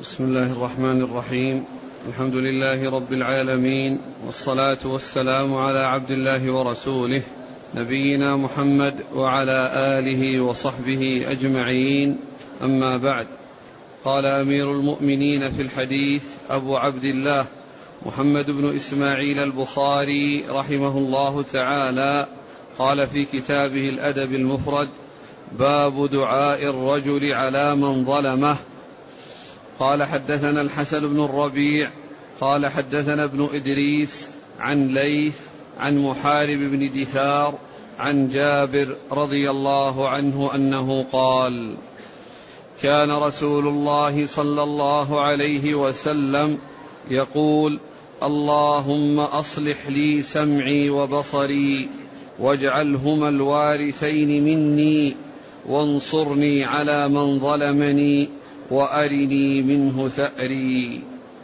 بسم الله الرحمن الرحيم. الحمد لله رب العالمين، والصلاة والسلام على عبد الله ورسوله نبينا محمد وعلى آله وصحبه أجمعين، أما بعد. قال أمير المؤمنين في الحديث أبو عبد الله محمد بن إسماعيل البخاري رحمه الله تعالى، قال في كتابه الأدب المفرد: باب دعاء الرجل على من ظلمه. قال حدثنا الحسن بن الربيع قال حدثنا ابن إدريس عن ليث عن محارب بن دثار عن جابر رضي الله عنه أنه قال: كان رسول الله صلى الله عليه وسلم يقول: اللهم أصلح لي سمعي وبصري واجعلهما الوارثين مني وانصرني على من ظلمني وأرني منه ثأري.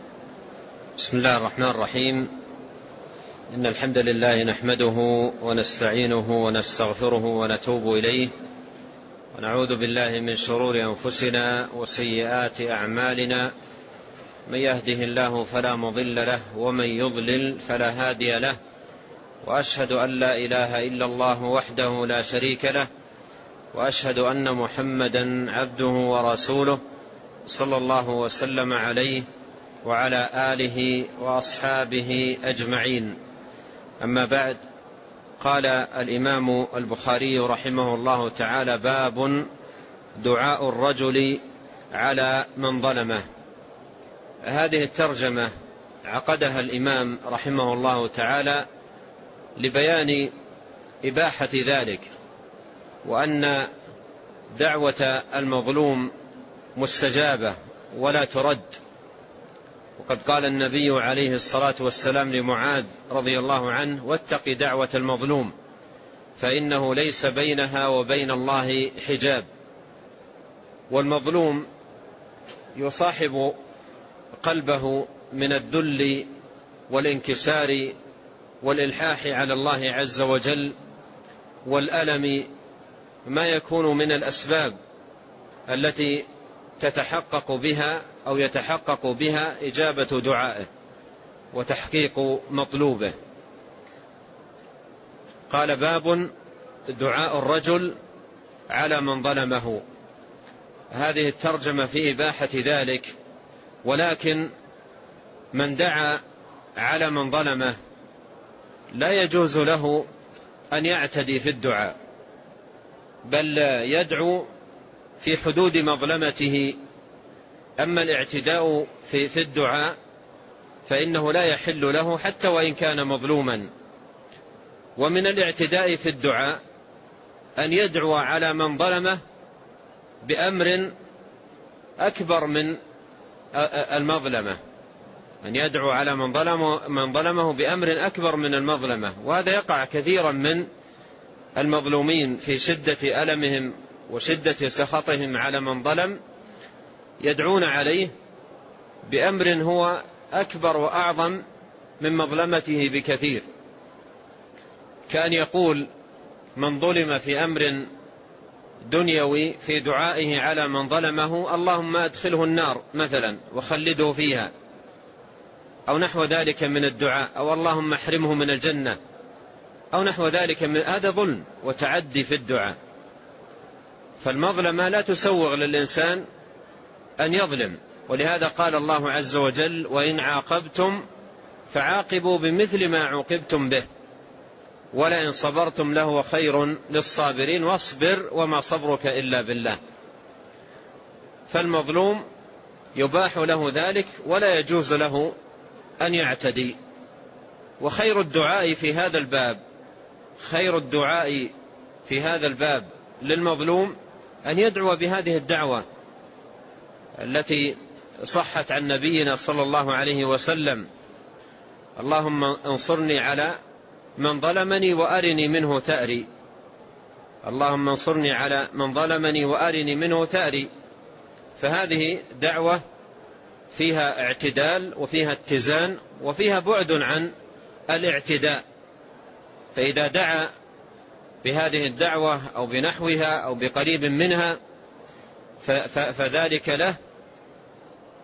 بسم الله الرحمن الرحيم. إن الحمد لله نحمده ونستعينه ونستغفره ونتوب إليه، ونعوذ بالله من شرور أنفسنا وسيئات أعمالنا. من يهده الله فلا مضل له، ومن يضلل فلا هادي له، وأشهد أن لا إله إلا الله وحده لا شريك له، وأشهد أن محمدا عبده ورسوله صلى الله وسلم عليه وعلى آله وأصحابه أجمعين. أما بعد، قال الإمام البخاري رحمه الله تعالى: باب دعاء الرجل على من ظلمه. هذه الترجمة عقدها الإمام رحمه الله تعالى لبيان إباحة ذلك، وأن دعوة المظلوم مستجابة ولا ترد. وقد قال النبي عليه الصلاة والسلام لمعاذ رضي الله عنه: واتق دعوة المظلوم فإنه ليس بينها وبين الله حجاب. والمظلوم يصاحب قلبه من الذل والانكسار والإلحاح على الله عز وجل والألم ما يكون من الأسباب التي تتحقق بها أو يتحقق بها إجابة دعائه وتحقيق مطلوبه. قال: باب دعاء الرجل على من ظلمه. هذه الترجمة في إباحة ذلك، ولكن من دعا على من ظلمه لا يجوز له أن يعتدي في الدعاء، بل يدعو في حدود مظلمته. أما الاعتداء في الدعاء فإنه لا يحل له حتى وإن كان مظلوما. ومن الاعتداء في الدعاء أن يدعو على من ظلمه بأمر أكبر من المظلمة، أن يدعو على من ظلمه بأمر أكبر من المظلمة. وهذا يقع كثيرا من المظلومين في شدة ألمهم وشدة سخطهم على من ظلم، يدعون عليه بأمر هو أكبر وأعظم من مظلمته بكثير، كأن يقول من ظلم في أمر دنيوي في دعائه على من ظلمه: اللهم أدخله النار مثلا وخلده فيها، أو نحو ذلك من الدعاء، أو اللهم احرمه من الجنة، أو نحو ذلك من هذا ظلم وتعدي في الدعاء. فالمظلمة لا تسوغ للإنسان أن يظلم، ولهذا قال الله عز وجل: وإن عاقبتم فعاقبوا بمثل ما عوقبتم به ولئن صبرتم لهو خير للصابرين واصبر وما صبرك إلا بالله. فالمظلوم يباح له ذلك ولا يجوز له أن يعتدي. وخير الدعاء في هذا الباب، خير الدعاء في هذا الباب للمظلوم أن يدعو بهذه الدعوة التي صحت عن نبينا صلى الله عليه وسلم: اللهم انصرني على من ظلمني وأرني منه ثأري. اللهم انصرني على من ظلمني وأرني منه ثأري. فهذه دعوة فيها اعتدال وفيها اتزان وفيها بعد عن الاعتداء. فإذا دعا بهذه الدعوة أو بنحوها أو بقريب منها فذلك له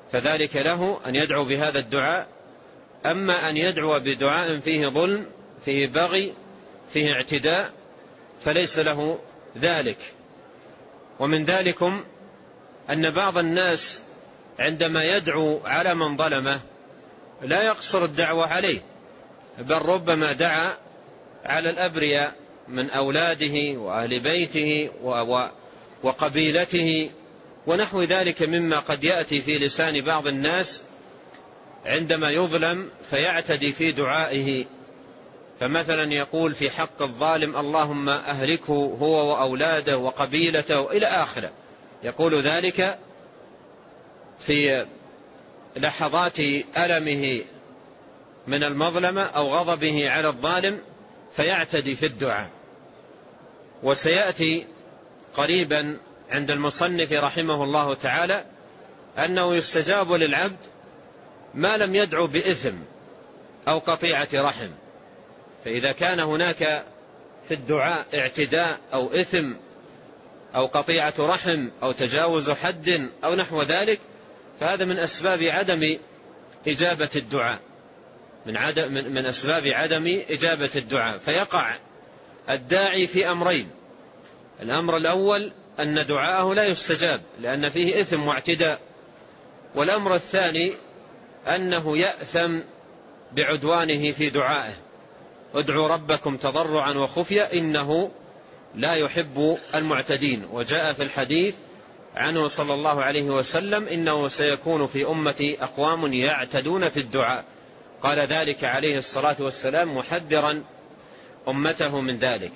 فذلك له أن يدعو بهذا الدعاء. أما أن يدعو بدعاء فيه ظلم، فيه بغي، فيه اعتداء، فليس له ذلك. ومن ذلكم أن بعض الناس عندما يدعو على من ظلمه لا يقصر الدعوة عليه، بل ربما دعا على الأبرياء من أولاده وأهل بيته وقبيلته ونحو ذلك مما قد يأتي في لسان بعض الناس عندما يظلم فيعتدي في دعائه. فمثلا يقول في حق الظالم اللهم أهلكه هو وأولاده وقبيلته إلى آخره، يقول ذلك في لحظات ألمه من المظلمة أو غضبه على الظالم، فيعتدي في الدعاء. وسيأتي قريبا عند المصنف رحمه الله تعالى أنه يستجاب للعبد ما لم يدعو بإثم أو قطيعة رحم. فإذا كان هناك في الدعاء اعتداء أو إثم أو قطيعة رحم أو تجاوز حد أو نحو ذلك، فهذا من أسباب عدم إجابة الدعاء، من أسباب عدم إجابة الدعاء. فيقع الداعي في أمرين: الأمر الأول أن دعاءه لا يستجاب لأن فيه إثم واعتداء، والأمر الثاني أنه يأثم بعدوانه في دعائه. ادعوا ربكم تضرعا وخفية إنه لا يحب المعتدين. وجاء في الحديث عنه صلى الله عليه وسلم إنه سيكون في أمتي أقوام يعتدون في الدعاء، قال ذلك عليه الصلاة والسلام محذرا أمته من ذلك.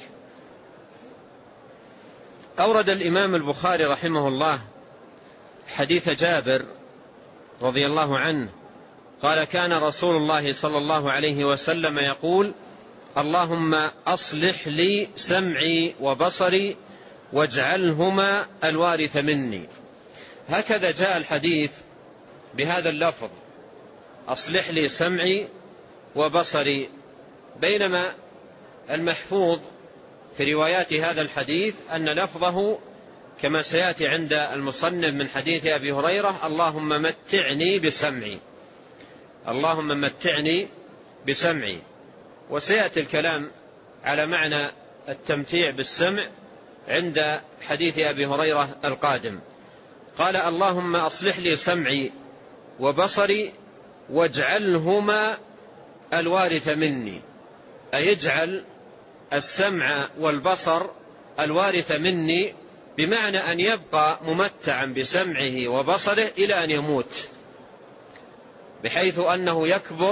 أورد الإمام البخاري رحمه الله حديث جابر رضي الله عنه قال كان رسول الله صلى الله عليه وسلم يقول اللهم أصلح لي سمعي وبصري واجعلهما الوارث مني. هكذا جاء الحديث بهذا اللفظ: أصلح لي سمعي وبصري، بينما المحفوظ في روايات هذا الحديث أن لفظه كما سيأتي عند المصنف من حديث أبي هريرة: اللهم متعني بسمعي، اللهم متعني بسمعي. وسيأتي الكلام على معنى التمتيع بالسمع عند حديث أبي هريرة القادم. قال اللهم أصلح لي سمعي وبصري واجعلهما الوارث مني، أي اجعل السمع والبصر الوارث مني، بمعنى أن يبقى ممتعا بسمعه وبصره إلى أن يموت، بحيث أنه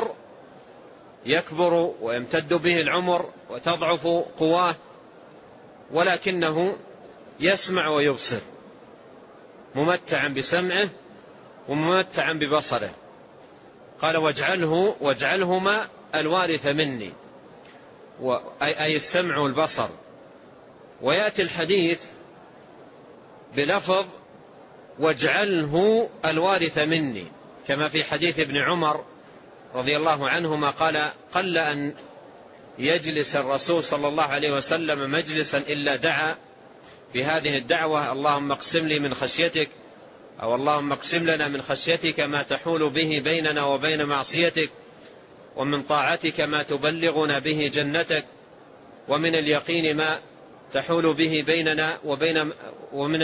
يكبر ويمتد به العمر وتضعف قواه، ولكنه يسمع ويبصر، ممتعا بسمعه وممتعا ببصره. قال واجعلهما الوارث مني، أي السمع والبصر. ويأتي الحديث بلفظ واجعله الوارث مني، كما في حديث ابن عمر رضي الله عنهما قال قل أن يجلس الرسول صلى الله عليه وسلم مجلسا إلا دعا بهذه الدعوة: اللهم اقسم لي من خشيتك، أو اللهم اقسم لنا من خشيتك ما تحول به بيننا وبين معصيتك، ومن طاعتك ما تبلغنا به جنتك، ومن اليقين ما تحول به بيننا ومن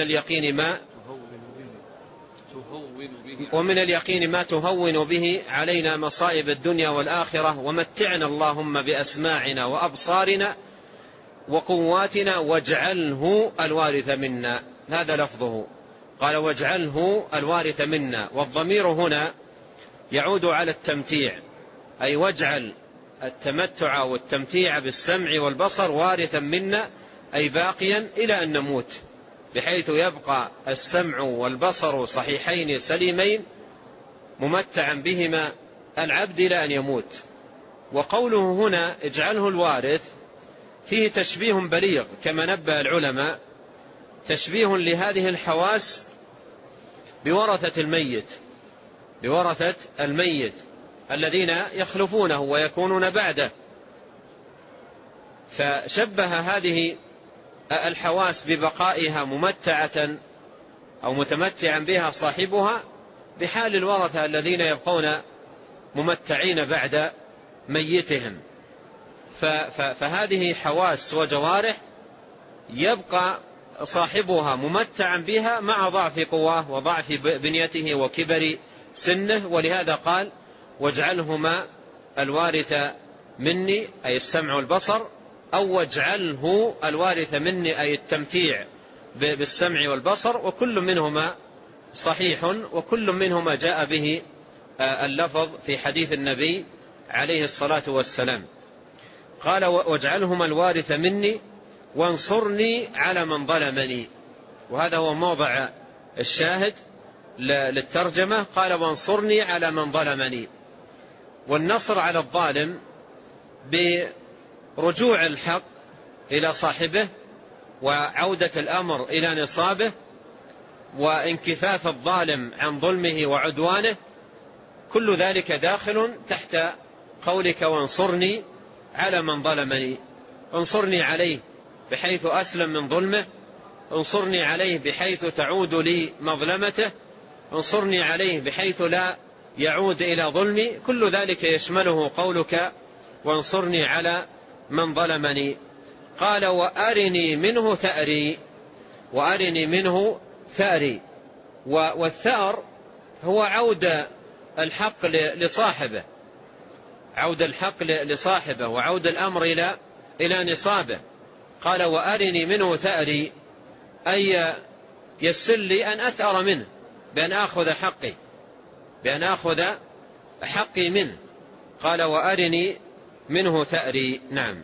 اليقين ما تهون به علينا مصائب الدنيا والآخرة، ومتعنا اللهم بأسماعنا وأبصارنا وقواتنا واجعله الوارث منا. هذا لفظه، قال واجعله الوارث منا، والضمير هنا يعود على التمتيع، أي واجعل التمتع والتمتيع بالسمع والبصر وارثا منا، أي باقيا إلى أن نموت، بحيث يبقى السمع والبصر صحيحين سليمين ممتعا بهما العبد إلى أن يموت. وقوله هنا اجعله الوارث فيه تشبيه بليغ كما نبه العلماء، تشبيه لهذه الحواس بورثة الميت الذين يخلفونه ويكونون بعده، فشبه هذه الحواس ببقائها ممتعة أو متمتعا بها صاحبها بحال الورثة الذين يبقون ممتعين بعد ميتهم. فهذه حواس وجوارح يبقى صاحبها ممتعا بها مع ضعف قواه وضعف بنيته وكبر سنه. ولهذا قال واجعلهما الوارث مني، أي السمع والبصر، أو واجعله الوارث مني، أي التمتيع بالسمع والبصر، وكل منهما صحيح وكل منهما جاء به اللفظ في حديث النبي عليه الصلاة والسلام. قال واجعلهما الوارث مني وانصرني على من ظلمني، وهذا هو موضع الشاهد للترجمة. قال وانصرني على من ظلمني، والنصر على الظالم برجوع الحق إلى صاحبه وعودة الأمر إلى نصابه وانكفاف الظالم عن ظلمه وعدوانه، كل ذلك داخل تحت قولك وانصرني على من ظلمني. انصرني عليه بحيث أسلم من ظلمه، انصرني عليه بحيث تعود لي مظلمته، انصرني عليه بحيث لا يعود إلى ظلمي، كل ذلك يشمله قولك وانصرني على من ظلمني. قال وأرني منه ثأري، وأرني منه ثأري. والثأر هو عود الحق لصاحبه، عود الحق لصاحبه وعود الأمر إلى نصابه. قال وأرني منه ثأري، أي يسر لي أن أثأر منه، بأن آخذ حقي، بأن آخذ حقي منه. قال وأرني منه ثأري. نعم.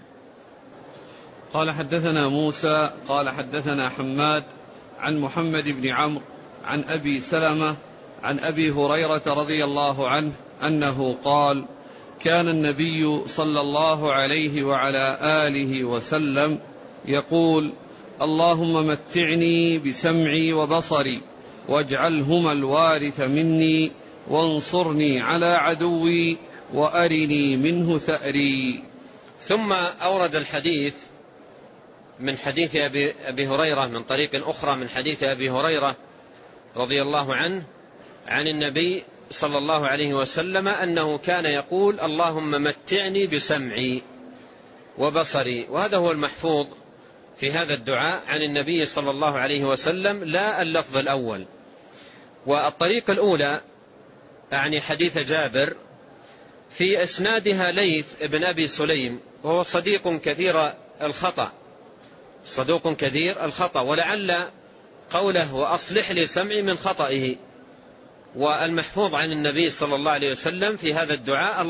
قال حدثنا موسى قال حدثنا حماد عن محمد بن عمرو عن أبي سلمة عن أبي هريرة رضي الله عنه أنه قال كان النبي صلى الله عليه وعلى آله وسلم يقول اللهم متعني بسمعي وبصري واجعلهما الوارث مني وانصرني على عدوي وأرني منه ثأري. ثم أورد الحديث من حديث أبي هريرة من طريق أخرى من حديث أبي هريرة رضي الله عنه عن النبي صلى الله عليه وسلم أنه كان يقول اللهم متعني بسمعي وبصري. وهذا هو المحفوظ في هذا الدعاء عن النبي صلى الله عليه وسلم، لا اللفظ الأول. والطريقة الأولى أعني حديث جابر في إسنادها ليث بن أبي سليم، وهو صديق كثير الخطأ، صدوق كثير الخطأ، ولعل قوله وأصلح لي سمعي من خطئه. والمحفوظ عن النبي صلى الله عليه وسلم في هذا الدعاء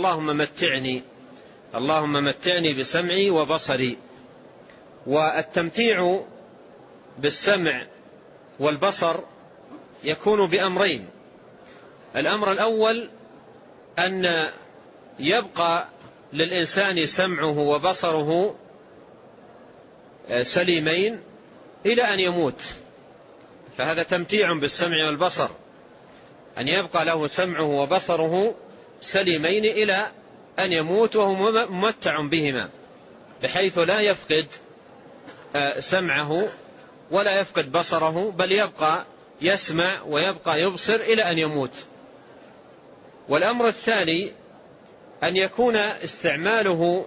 اللهم متعني بسمعي وبصري. والتمتيع بالسمع والبصر يكون بأمرين. الأمر الأول أن يبقى للإنسان سمعه وبصره سليمين إلى أن يموت، فهذا تمتيع بالسمع والبصر، أن يبقى له سمعه وبصره سليمين إلى أن يموت وهو ممتع بهما، بحيث لا يفقد سمعه ولا يفقد بصره، بل يبقى يسمع ويبقى يبصر إلى أن يموت. والأمر الثاني أن يكون استعماله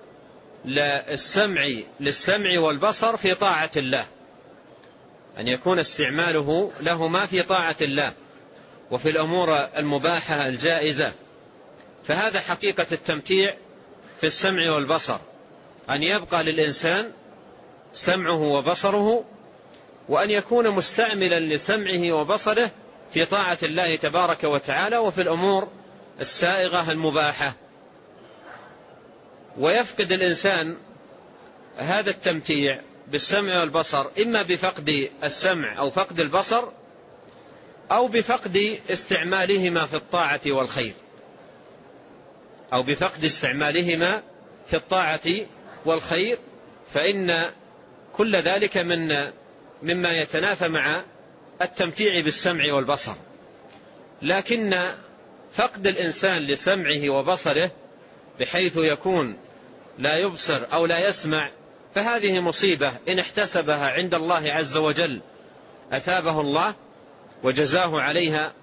للسمع والبصر في طاعة الله، أن يكون استعماله لهما في طاعة الله وفي الأمور المباحة الجائزة. فهذا حقيقة التمتيع في السمع والبصر، أن يبقى للإنسان سمعه وبصره، وأن يكون مستعملا لسمعه وبصره في طاعة الله تبارك وتعالى وفي الأمور السائغة المباحة. ويفقد الإنسان هذا التمتيع بالسمع والبصر إما بفقد السمع أو فقد البصر، أو بفقد استعمالهما في الطاعة والخير، أو بفقد استعمالهما في الطاعة والخير، فإن كل ذلك مما يتنافى مع التمتيع بالسمع والبصر. لكن فقد الإنسان لسمعه وبصره بحيث يكون لا يبصر أو لا يسمع، فهذه مصيبة إن احتسبها عند الله عز وجل أثابه الله وجزاه عليها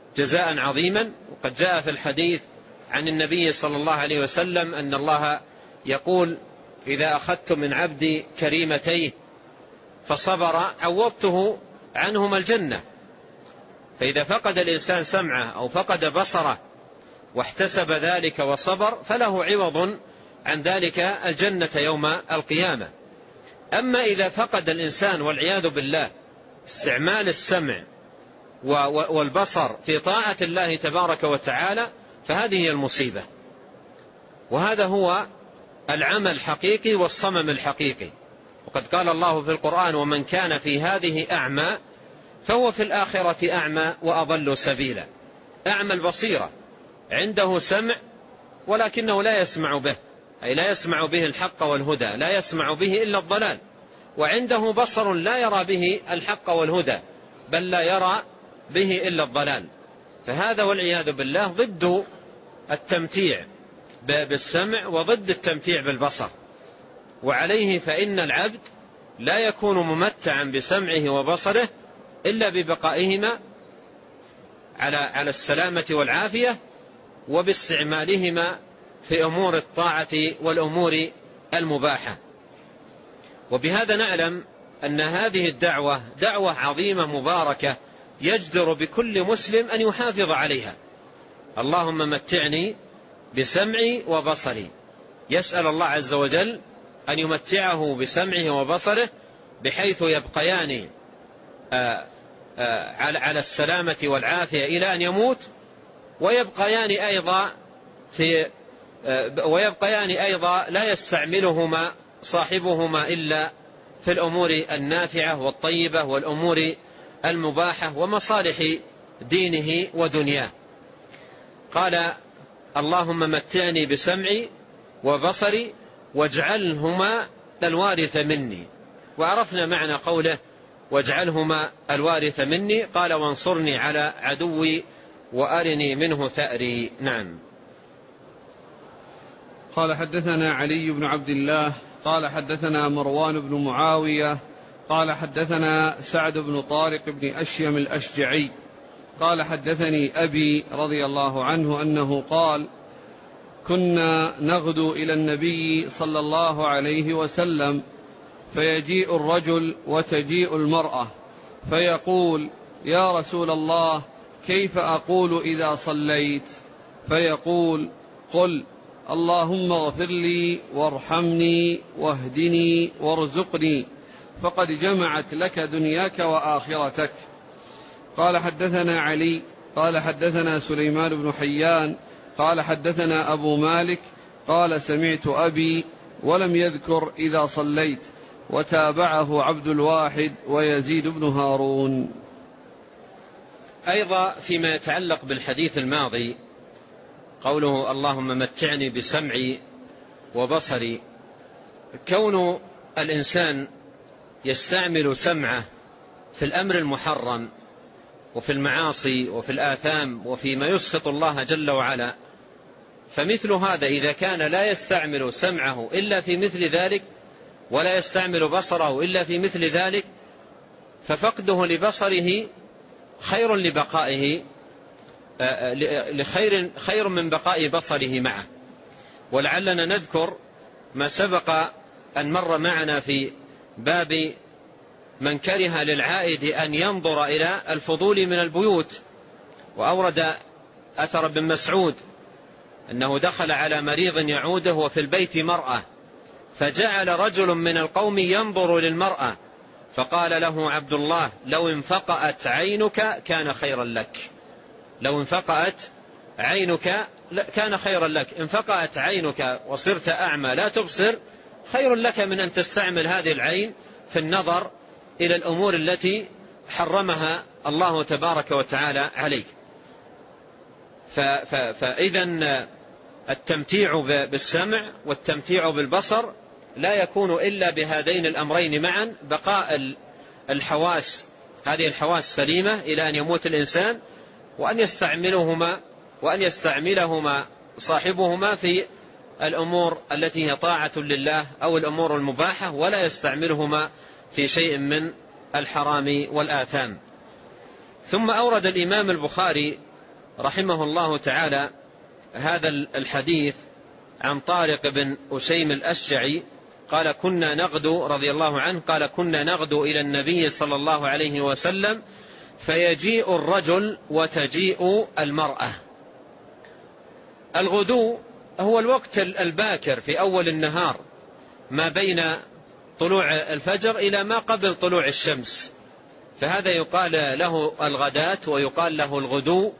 جزاء عظيما. وقد جاء في الحديث عن النبي صلى الله عليه وسلم أن الله يقول: إذا أخذت من عبدي كريمتيه فصبر عوضته عنهما الجنة. فإذا فقد الإنسان سمعه أو فقد بصره واحتسب ذلك وصبر فله عوض عن ذلك الجنة يوم القيامة. أما إذا فقد الإنسان والعياذ بالله استعمال السمع والبصر في طاعة الله تبارك وتعالى فهذه هي المصيبة، وهذا هو العمى الحقيقي والصمم الحقيقي. وقد قال الله في القرآن: ومن كان في هذه أعمى فهو في الآخرة أعمى وأضل سبيلا. أعمى البصيرة، عنده سمع ولكنه لا يسمع به، أي لا يسمع به الحق والهدى، لا يسمع به إلا الضلال. وعنده بصر لا يرى به الحق والهدى، بل لا يرى به إلا الضلال. فهذا والعياذ بالله ضد التمتيع بالسمع وضد التمتيع بالبصر. وعليه فإن العبد لا يكون ممتعا بسمعه وبصره إلا ببقائهما على السلامة والعافية، وباستعمالهما في أمور الطاعة والأمور المباحة. وبهذا نعلم أن هذه الدعوة دعوة عظيمة مباركة يجدر بكل مسلم أن يحافظ عليها. اللهم متعني بسمعي وبصري، يسأل الله عز وجل أن يمتعه بسمعه وبصره بحيث يبقيان على السلامة والعافية إلى أن يموت، ويبقيان أيضا لا يستعملهما صاحبهما إلا في الأمور النافعة والطيبة والأمور المباحة ومصالح دينه ودنياه. قال: اللهم متعني بسمعي وبصري واجعلهما الوارث مني. وعرفنا معنى قوله واجعلهما الوارث مني. قال: وانصرني على عدوي وأرني منه ثأري. نعم. قال: حدثنا علي بن عبد الله قال حدثنا مروان بن معاوية قال حدثنا سعد بن طارق بن أشيم الأشجعي قال حدثني أبي رضي الله عنه أنه قال: كنا نغدو إلى النبي صلى الله عليه وسلم فيجيء الرجل وتجيء المرأة فيقول: يا رسول الله، كيف أقول إذا صليت؟ فيقول: قل اللهم اغفر لي وارحمني واهدني وارزقني، فقد جمعت لك دنياك وآخرتك. قال: حدثنا علي قال حدثنا سليمان بن حيان قال حدثنا أبو مالك قال سمعت أبي ولم يذكر إذا صليت، وتابعه عبد الواحد ويزيد بن هارون. أيضا فيما يتعلق بالحديث الماضي قوله: اللهم متعني بسمعي وبصري، كون الإنسان يستعمل سمعه في الأمر المحرم وفي المعاصي وفي الآثام وفيما يسخط الله جل وعلا، فمثل هذا إذا كان لا يستعمل سمعه إلا في مثل ذلك ولا يستعمل بصره إلا في مثل ذلك، ففقده لبصره خير لبقائه، خير من بقاء بصره معه. ولعلنا نذكر ما سبق أن مر معنا في باب من كره للعائد أن ينظر إلى الفضول من البيوت. وأورد أثر ابن مسعود أنه دخل على مريض يعوده وفي البيت مرأة، فجعل رجل من القوم ينظر للمرأة، فقال له عبد الله: لو انفقأت عينك كان خيرا لك. لو انفقأت عينك كان خيرا لك. انفقأت عينك وصرت أعمى لا تبصر خير لك من أن تستعمل هذه العين في النظر إلى الأمور التي حرمها الله تبارك وتعالى عليك. فإذا التمتيع بالسمع والتمتيع بالبصر لا يكون إلا بهذين الأمرين معا: بقاء الحواس، هذه الحواس سليمة إلى أن يموت الإنسان، وأن يستعملهما صاحبهما في الأمور التي هي طاعة لله أو الأمور المباحة، ولا يستعملهما في شيء من الحرام والآثام. ثم أورد الإمام البخاري رحمه الله تعالى هذا الحديث عن طارق بن أشيم الأشجعي قال كنا نغدو رضي الله عنه قال كنا نغدو إلى النبي صلى الله عليه وسلم فيجيء الرجل وتجيء المرأة. الغدو هو الوقت الباكر في أول النهار ما بين طلوع الفجر إلى ما قبل طلوع الشمس، فهذا يقال له الغداة ويقال له الغدو،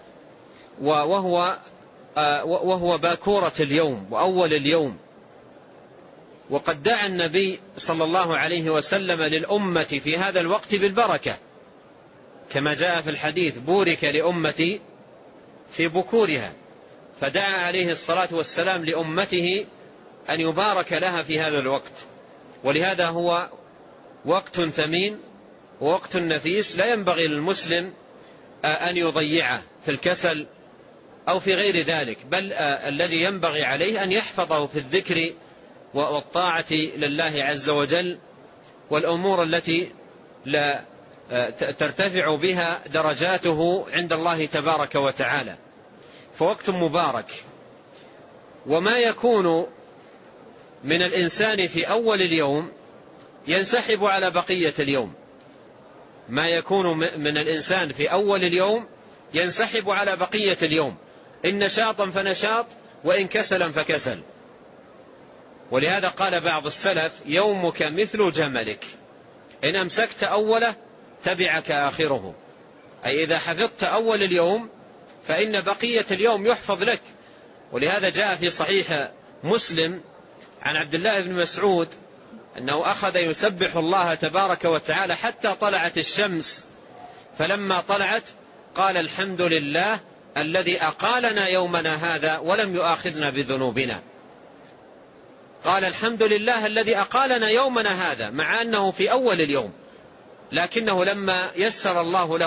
وهو باكورة اليوم وأول اليوم. وقد دعا النبي صلى الله عليه وسلم للأمة في هذا الوقت بالبركة كما جاء في الحديث بورك لأمتي في بكورها، فدعا عليه الصلاة والسلام لأمته أن يبارك لها في هذا الوقت. ولهذا هو وقت ثمين ووقت نفيس لا ينبغي للمسلم أن يضيعه في الكسل أو في غير ذلك، بل الذي ينبغي عليه أن يحفظه في الذكر والطاعة لله عز وجل والأمور التي لا ترتفع بها درجاته عند الله تبارك وتعالى. فوقت مبارك. وما يكون من الإنسان في أول اليوم ينسحب على بقية اليوم، ما يكون من الإنسان في أول اليوم ينسحب على بقية اليوم، إن نشاطا فنشاط وإن كسلا فكسل. ولهذا قال بعض السلف يومك مثل جملك إن أمسكت أوله تبعك آخره، أي إذا حفظت أول اليوم فإن بقية اليوم يحفظ لك. ولهذا جاء في صحيح مسلم عن عبد الله بن مسعود أنه أخذ يسبح الله تبارك وتعالى حتى طلعت الشمس، فلما طلعت قال الحمد لله الذي أقالنا يومنا هذا ولم يؤاخذنا بذنوبنا. قال الحمد لله الذي أقالنا يومنا هذا مع أنه في أول اليوم، لكنه لما يسر الله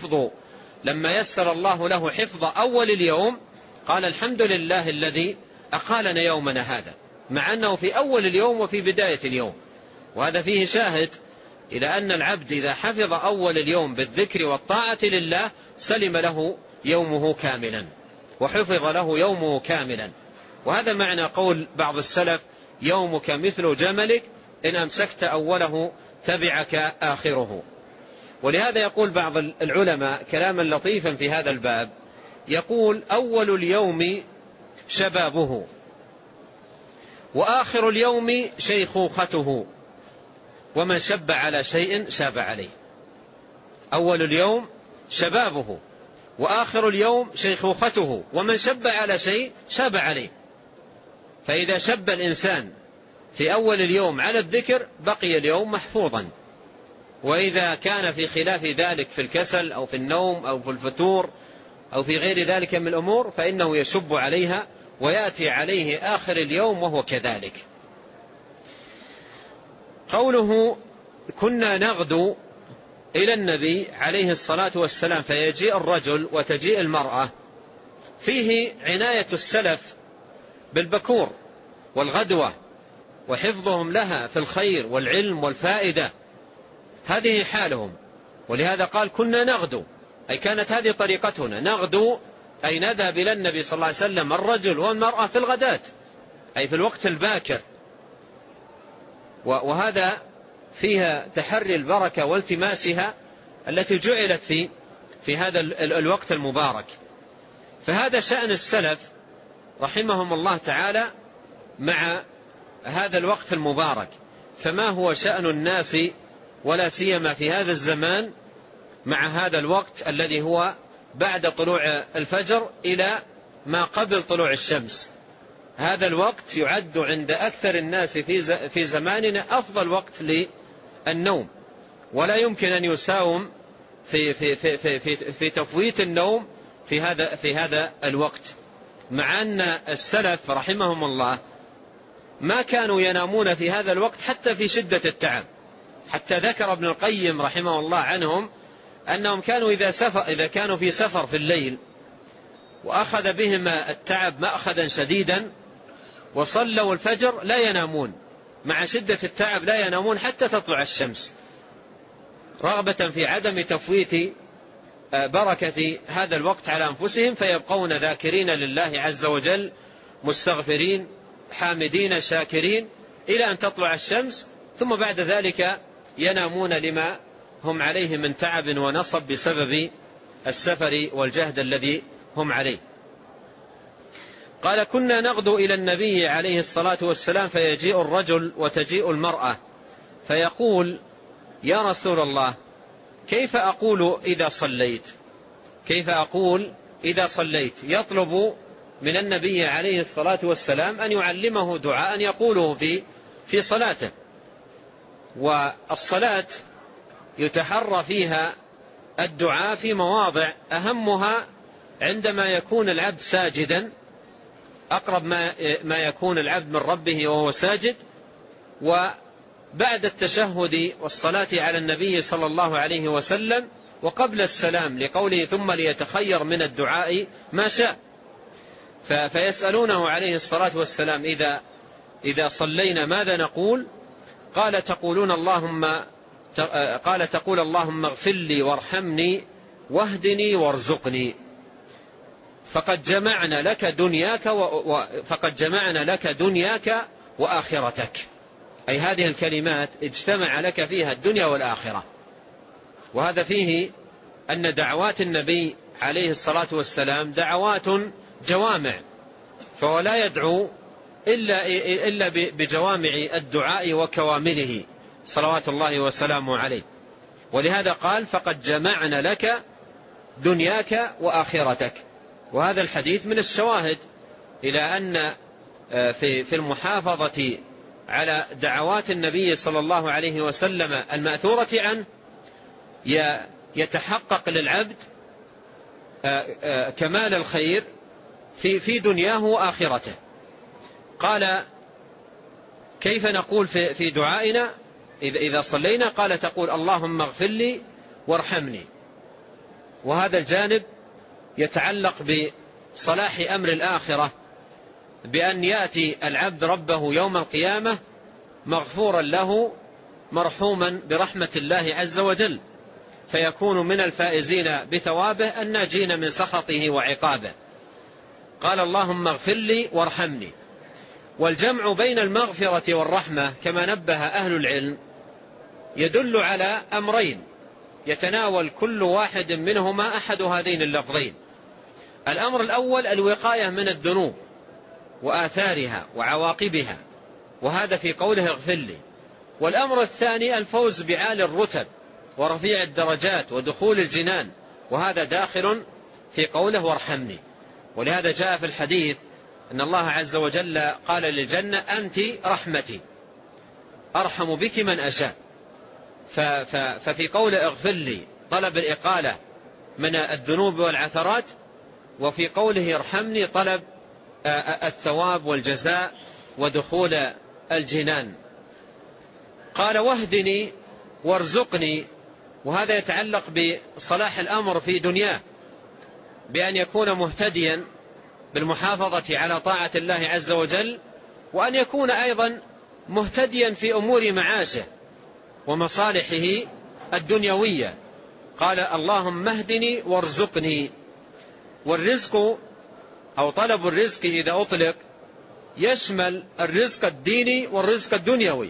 له حفظ أول اليوم قال الحمد لله الذي أقالنا يومنا هذا مع أنه في أول اليوم وفي بداية اليوم. وهذا فيه شاهد إلى أن العبد إذا حفظ أول اليوم بالذكر والطاعة لله سلم له يومه كاملا وحفظ له يومه كاملا. وهذا معنى قول بعض السلف يومك مثل جملك إن أمسكت أوله تبعك آخره. ولهذا يقول بعض العلماء كلاما لطيفا في هذا الباب، يقول أول اليوم شبابه وآخر اليوم شيخوخته ومن شب على شيء شاب عليه. أول اليوم شبابه وآخر اليوم شيخوخته ومن شب على شيء شاب عليه. فإذا شب الإنسان في أول اليوم على الذكر بقي اليوم محفوظا، وإذا كان في خلاف ذلك في الكسل أو في النوم أو في الفتور أو في غير ذلك من الأمور فإنه يشب عليها ويأتي عليه آخر اليوم وهو كذلك. قوله كنا نغدو إلى النبي عليه الصلاة والسلام فيجيء الرجل وتجيء المرأة، فيه عناية السلف بالبكور والغدوة وحفظهم لها في الخير والعلم والفائدة، هذه حالهم. ولهذا قال كنا نغدو، أي كانت هذه طريقتنا، نغدو أي نذهب إلى النبي صلى الله عليه وسلم الرجل والمرأة في الغداة أي في الوقت الباكر. وهذا فيها تحري البركة والتماسها التي جعلت في هذا الوقت المبارك. فهذا شأن السلف رحمهم الله تعالى مع هذا الوقت المبارك. فما هو شأن الناس ولا سيما في هذا الزمان مع هذا الوقت الذي هو بعد طلوع الفجر إلى ما قبل طلوع الشمس؟ هذا الوقت يعد عند أكثر الناس في زماننا أفضل وقت للنوم، ولا يمكن أن يساوم في تفويت النوم في هذا الوقت، مع أن السلف رحمهم الله ما كانوا ينامون في هذا الوقت حتى في شدة التعب. حتى ذكر ابن القيم رحمه الله عنهم أنهم كانوا إذا كانوا في سفر في الليل وأخذ بهم التعب مأخذا شديدا وصلوا الفجر لا ينامون، مع شدة التعب لا ينامون حتى تطلع الشمس، رغبة في عدم تفويت بركة هذا الوقت على أنفسهم، فيبقون ذاكرين لله عز وجل مستغفرين حامدين شاكرين إلى أن تطلع الشمس، ثم بعد ذلك ينامون لما هم عليه من تعب ونصب بسبب السفر والجهد الذي هم عليه. قال: كنا نغدو إلى النبي عليه الصلاة والسلام فيجيء الرجل وتجيء المرأة فيقول: يا رسول الله، كيف أقول إذا صليت؟ كيف أقول إذا صليت؟ يطلب من النبي عليه الصلاة والسلام أن يعلمه دعاء يقوله في صلاته. والصلاة يتحرى فيها الدعاء في مواضع، أهمها عندما يكون العبد ساجدا، أقرب ما يكون العبد من ربه وهو ساجد، وبعد التشهد والصلاة على النبي صلى الله عليه وسلم، وقبل السلام لقوله: ثم ليتخير من الدعاء ما شاء. فيسألونه عليه الصلاة والسلام: إذا صلينا ماذا نقول؟ قال: تقول اللهم اغفر لي وارحمني واهدني وارزقني، فقد جمعنا لك دنياك وآخرتك. أي هذه الكلمات اجتمع لك فيها الدنيا والآخرة. وهذا فيه أن دعوات النبي عليه الصلاة والسلام دعوات جوامع، فهو لا يدعو إلا بجوامع الدعاء وكوامله صلوات الله وسلامه عليه. ولهذا قال: فقد جمعنا لك دنياك وآخرتك. وهذا الحديث من الشواهد إلى أن في المحافظة على دعوات النبي صلى الله عليه وسلم المأثورة عنه يتحقق للعبد كمال الخير في دنياه وآخرته. قال: كيف نقول في دعائنا إذا صلينا؟ قال: تقول اللهم اغفر لي وارحمني. وهذا الجانب يتعلق بصلاح أمر الآخرة، بأن يأتي العبد ربه يوم القيامة مغفورا له مرحوما برحمة الله عز وجل، فيكون من الفائزين بثوابه الناجين من سخطه وعقابه. قال: اللهم اغفر لي وارحمني. والجمع بين المغفرة والرحمة كما نبه أهل العلم يدل على أمرين يتناول كل واحد منهما أحد هذين اللفظين. الأمر الأول الوقاية من الذنوب وآثارها وعواقبها، وهذا في قوله اغفر لي. والأمر الثاني الفوز بعالي الرتب ورفيع الدرجات ودخول الجنان، وهذا داخل في قوله وارحمني. ولهذا جاء في الحديث أن الله عز وجل قال للجنة: أنت رحمتي أرحم بك من أشاء. ففي قول اغفر لي طلب الإقالة من الذنوب والعثرات، وفي قوله ارحمني طلب الثواب والجزاء ودخول الجنان. قال: واهدني وارزقني، وهذا يتعلق بصلاح الأمر في دنياه، بأن يكون مهتديا بالمحافظة على طاعة الله عز وجل، وأن يكون أيضا مهتديا في أمور معاشه ومصالحه الدنيوية. قال: اللهم اهدني وارزقني. والرزق أو طلب الرزق إذا أطلق يشمل الرزق الديني والرزق الدنيوي،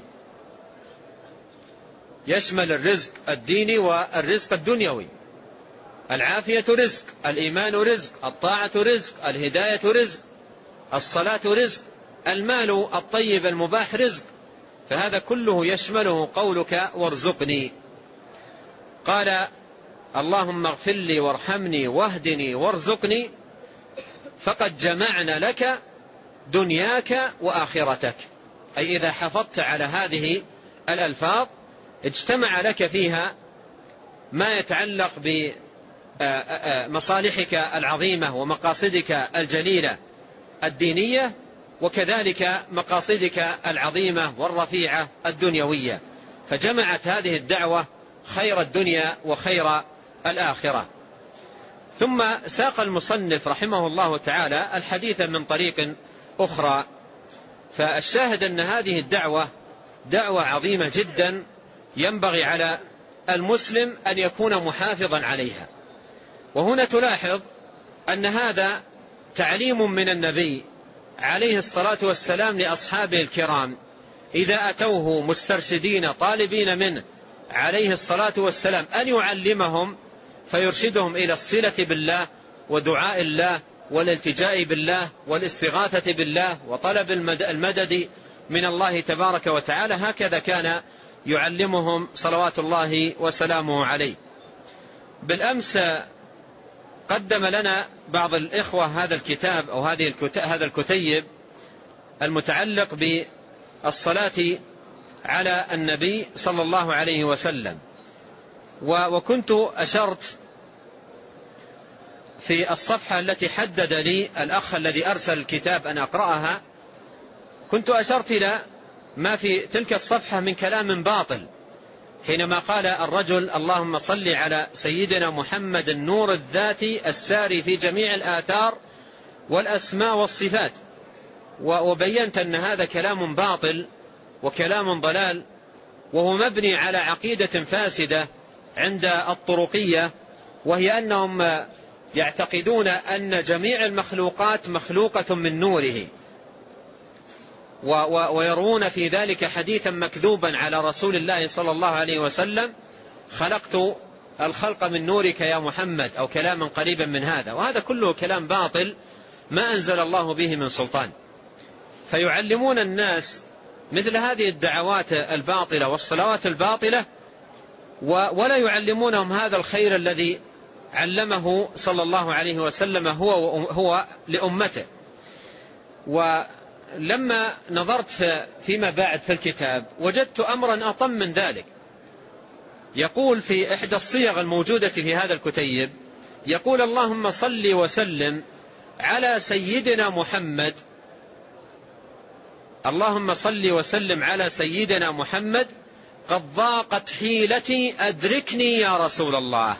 يشمل الرزق الديني والرزق الدنيوي. العافية رزق، الإيمان رزق، الطاعة رزق، الهداية رزق، الصلاة رزق، المال الطيب المباح رزق، فهذا كله يشمله قولك وارزقني. قال: اللهم اغفر لي وارحمني واهدني وارزقني، فقد جمعنا لك دنياك وآخرتك. أي إذا حفظت على هذه الألفاظ اجتمع لك فيها ما يتعلق بمصالحك العظيمة ومقاصدك الجليلة الدينية، وكذلك مقاصدك العظيمة والرفيعة الدنيوية. فجمعت هذه الدعوة خير الدنيا وخير الآخرة. ثم ساق المصنف رحمه الله تعالى الحديث من طريق أخرى. فالشاهد أن هذه الدعوة دعوة عظيمة جدا، ينبغي على المسلم أن يكون محافظا عليها. وهنا تلاحظ أن هذا تعليم من النبي عليه الصلاة والسلام لأصحابه الكرام إذا أتوه مسترشدين طالبين منه عليه الصلاة والسلام أن يعلمهم فيرشدهم إلى الصلة بالله ودعاء الله والالتجاء بالله والاستغاثة بالله وطلب المدد من الله تبارك وتعالى. هكذا كان يعلمهم صلوات الله وسلامه عليه. بالأمس قدم لنا بعض الإخوة هذا الكتاب أو هذا الكتيب المتعلق بالصلاة على النبي صلى الله عليه وسلم، وكنت أشرت في الصفحة التي حدد لي الأخ الذي أرسل الكتاب أن أقرأها، كنت أشرت إلى ما في تلك الصفحة من كلام باطل حينما قال الرجل اللهم صل على سيدنا محمد النور الذاتي الساري في جميع الآثار والأسماء والصفات، وبينت أن هذا كلام باطل وكلام ضلال، وهو مبني على عقيدة فاسدة عند الطرقية، وهي أنهم يعتقدون أن جميع المخلوقات مخلوقة من نوره، ويرون في ذلك حديثا مكذوبا على رسول الله صلى الله عليه وسلم خلقت الخلق من نورك يا محمد، أو كلاما قريبا من هذا. وهذا كله كلام باطل ما أنزل الله به من سلطان. فيعلمون الناس مثل هذه الدعوات الباطلة والصلوات الباطلة، ولا يعلمونهم هذا الخير الذي علمه صلى الله عليه وسلم هو لأمته. ولما نظرت فيما بعد في الكتاب وجدت أمرا أطم من ذلك. يقول في إحدى الصيغ الموجودة في هذا الكتيب، يقول اللهم صل وسلم على سيدنا محمد، اللهم صل وسلم على سيدنا محمد قد ضاقت حيلتي أدركني يا رسول الله.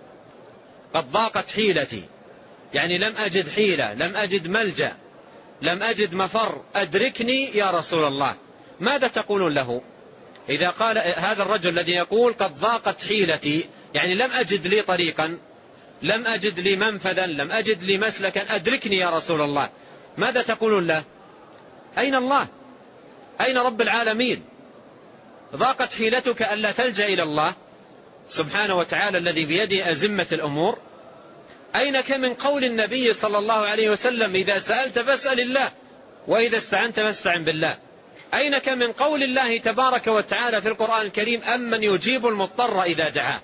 قد ضاقت حيلتي يعني لم أجد حيلة، لم أجد ملجأ، لم أجد مفر، أدركني يا رسول الله. ماذا تقولون له إذا قال هذا الرجل الذي يقول قد ضاقت حيلتي، يعني لم أجد لي طريقا، لم أجد لي منفذا، لم أجد لي مسلكا، أدركني يا رسول الله؟ ماذا تقولون له؟ أين الله؟ أين رب العالمين؟ ضاقت حيلتك ألا تلجأ إلى الله سبحانه وتعالى الذي بيده أزمة الأمور؟ أينك من قول النبي صلى الله عليه وسلم إذا سألت فاسأل الله وإذا استعنت فاستعن بالله؟ أينك من قول الله تبارك وتعالى في القرآن الكريم أمن يجيب المضطر إذا دعاه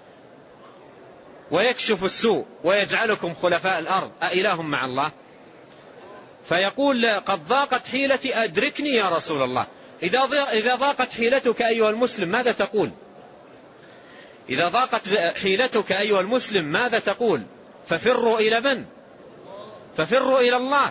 ويكشف السوء ويجعلكم خلفاء الأرض أإله مع الله؟ فيقول قد ضاقت حيلتي أدركني يا رسول الله. إذا ضاقت حيلتك أيها المسلم ماذا تقول؟ إذا ضاقت حيلتك أيها المسلم ماذا تقول؟ ففروا إلى من؟ ففروا إلى الله،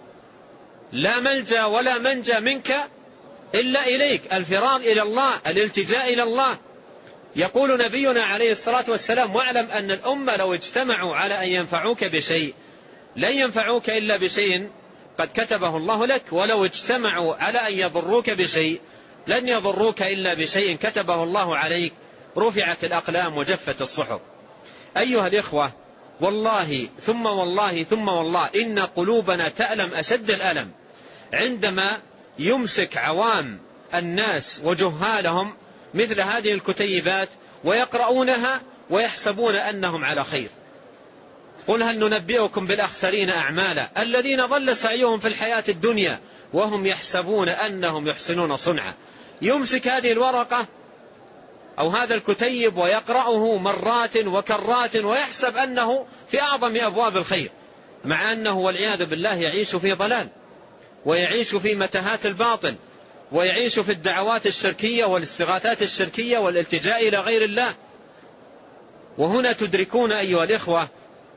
لا ملجأ ولا منجى منك إلا إليك، الفرار إلى الله، الالتجاء إلى الله. يقول نبينا عليه الصلاة والسلام واعلم أن الأمة لو اجتمعوا على أن ينفعوك بشيء لن ينفعوك إلا بشيء قد كتبه الله لك، ولو اجتمعوا على أن يضروك بشيء لن يضروك إلا بشيء كتبه الله عليك، رفعت الأقلام وجفت الصحف. أيها الإخوة، والله ثم والله ثم والله إن قلوبنا تألم أشد الألم عندما يمسك عوام الناس وجهالهم مثل هذه الكتيبات ويقرؤونها ويحسبون أنهم على خير. قل هل ننبئكم بالأخسرين أعمالا الذين ضل سعيهم في الحياة الدنيا وهم يحسبون أنهم يحسنون صنعا. يمسك هذه الورقة أو هذا الكتيب ويقرأه مرات وكرات ويحسب أنه في أعظم أبواب الخير، مع أنه والعياذ بالله يعيش في ضلال ويعيش في متاهات الباطل ويعيش في الدعوات الشركية والاستغاثات الشركية والالتجاء إلى غير الله. وهنا تدركون أيها الإخوة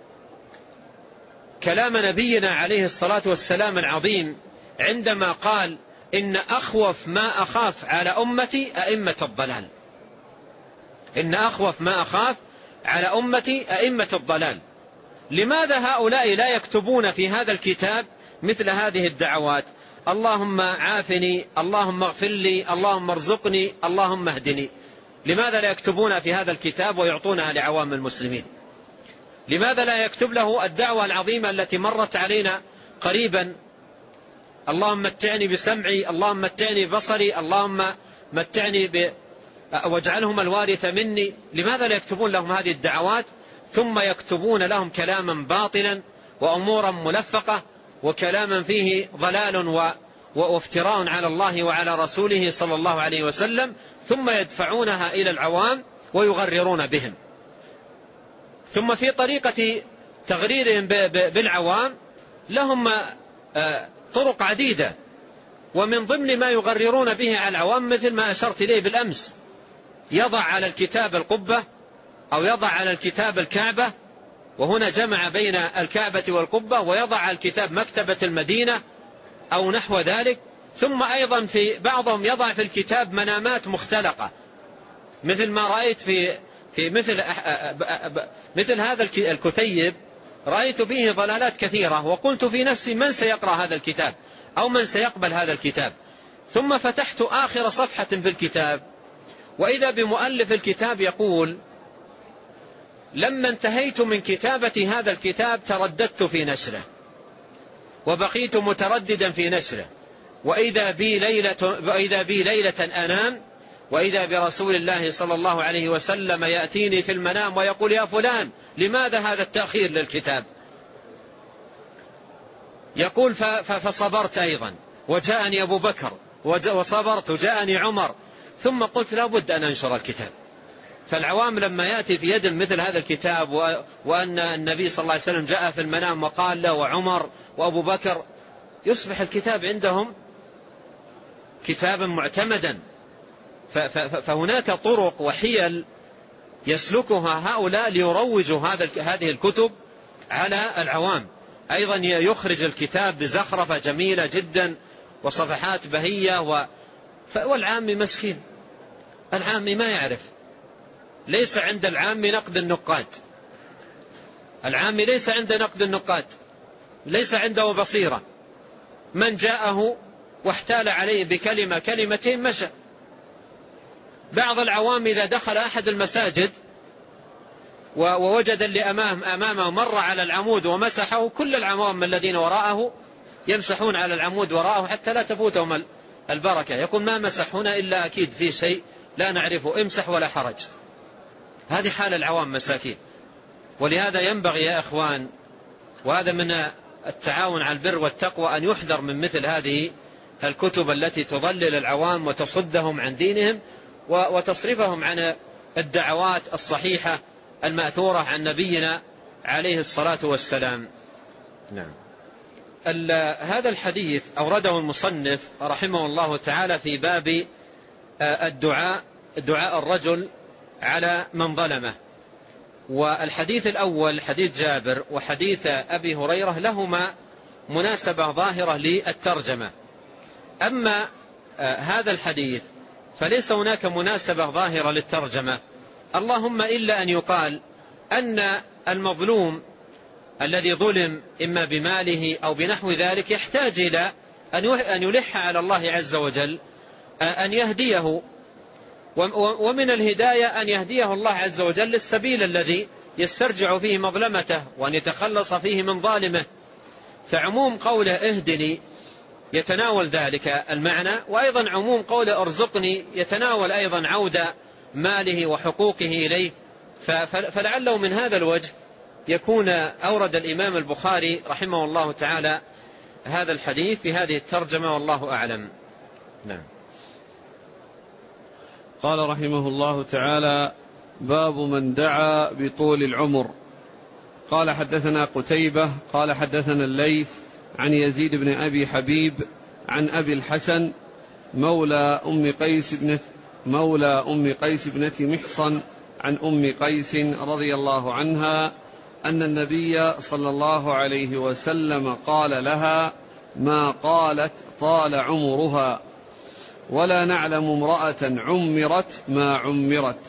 كلام نبينا عليه الصلاة والسلام العظيم عندما قال إن أخوف ما أخاف على أمتي أئمة الضلال. إن أخوف ما أخاف على أمتي أئمة الضلال. لماذا هؤلاء لا يكتبون في هذا الكتاب مثل هذه الدعوات؟ اللهم عافني، اللهم اغفر لي، اللهم ارزقني، اللهم اهدني. لماذا لا يكتبون في هذا الكتاب ويعطونها لعوام المسلمين؟ لماذا لا يكتب له الدعوة العظيمة التي مرت علينا قريبا؟ اللهم متعني بسمعي، اللهم متعني ببصري، اللهم متعني واجعلهم الوارث مني. لماذا لا يكتبون لهم هذه الدعوات ثم يكتبون لهم كلاما باطلا وأمورا ملفقة وكلاما فيه ضلال وافتراء على الله وعلى رسوله صلى الله عليه وسلم، ثم يدفعونها إلى العوام ويغررون بهم. ثم في طريقة تغريرهم بالعوام لهم طرق عديدة، ومن ضمن ما يغررون به على العوام مثل ما أشرت إليه بالأمس، يضع على الكتاب القبة أو يضع على الكتاب الكعبة، وهنا جمع بين الكعبة والقبة، ويضع على الكتاب مكتبة المدينة أو نحو ذلك. ثم أيضا في بعضهم يضع في الكتاب منامات مختلقة، مثل ما رأيت في مثل هذا الكتيب، رأيت فيه ضلالات كثيرة، وقلت في نفسي من سيقرأ هذا الكتاب أو من سيقبل هذا الكتاب؟ ثم فتحت آخر صفحة في الكتاب، وإذا بمؤلف الكتاب يقول: لما انتهيت من كتابة هذا الكتاب ترددت في نشره، وبقيت مترددا في نشره، وإذا بي ليلة أنام، وإذا برسول الله صلى الله عليه وسلم يأتيني في المنام ويقول: يا فلان لماذا هذا التأخير للكتاب؟ يقول: فصبرت أيضا، وجاءني أبو بكر وصبرت، جاءني عمر، ثم قلت لا بد أن أنشر الكتاب. فالعوام لما يأتي في يد مثل هذا الكتاب، وأن النبي صلى الله عليه وسلم جاء في المنام وقال له، وعمر وأبو بكر، يصبح الكتاب عندهم كتابا معتمدا. فهناك طرق وحيل يسلكها هؤلاء ليروجوا هذه الكتب على العوام. أيضا يخرج الكتاب بزخرفة جميلة جدا وصفحات بهية، والعام مسكين، العام ما يعرف، ليس عند العام نقد النقاد، العام ليس عند نقد النقاد، ليس عنده بصيرة. من جاءه واحتال عليه بكلمة كلمتين مشى. بعض العوام إذا دخل أحد المساجد ووجد اللي أمامه مر على العمود ومسحه، كل العوام الذين وراءه يمسحون على العمود وراءه حتى لا تفوتهم البركة. يقول: ما مسح هنا إلا أكيد في شيء لا نعرفه، امسح ولا حرج. هذه حال العوام مساكين. ولهذا ينبغي يا إخوان، وهذا من التعاون على البر والتقوى، أن يحذر من مثل هذه الكتب التي تضلل العوام وتصدهم عن دينهم وتصرفهم عن الدعوات الصحيحة المأثورة عن نبينا عليه الصلاة والسلام. نعم. هذا الحديث أورده المصنف رحمه الله تعالى في باب دعاء الرجل على من ظلمه. والحديث الأول حديث جابر وحديث أبي هريرة لهما مناسبة ظاهرة للترجمة. أما هذا الحديث فليس هناك مناسبة ظاهرة للترجمة، اللهم إلا أن يقال أن المظلوم الذي ظلم إما بماله أو بنحو ذلك يحتاج إلى أن يلح على الله عز وجل أن يهديه، ومن الهداية أن يهديه الله عز وجل للسبيل الذي يسترجع فيه مظلمته وأن يتخلص فيه من ظالمه. فعموم قوله اهدني يتناول ذلك المعنى، وأيضا عموم قوله ارزقني يتناول أيضا عود ماله وحقوقه إليه. فلعله من هذا الوجه يكون أورد الإمام البخاري رحمه الله تعالى هذا الحديث في هذه الترجمة، والله أعلم. نعم. قال رحمه الله تعالى: باب من دعا بطول العمر. قال: حدثنا قتيبة قال: حدثنا الليث عن يزيد بن أبي حبيب عن أبي الحسن مولى أم قيس بنة محصن عن أم قيس رضي الله عنها أن النبي صلى الله عليه وسلم قال لها: ما قالت طال عمرها، ولا نعلم امرأة عمرت ما عمرت.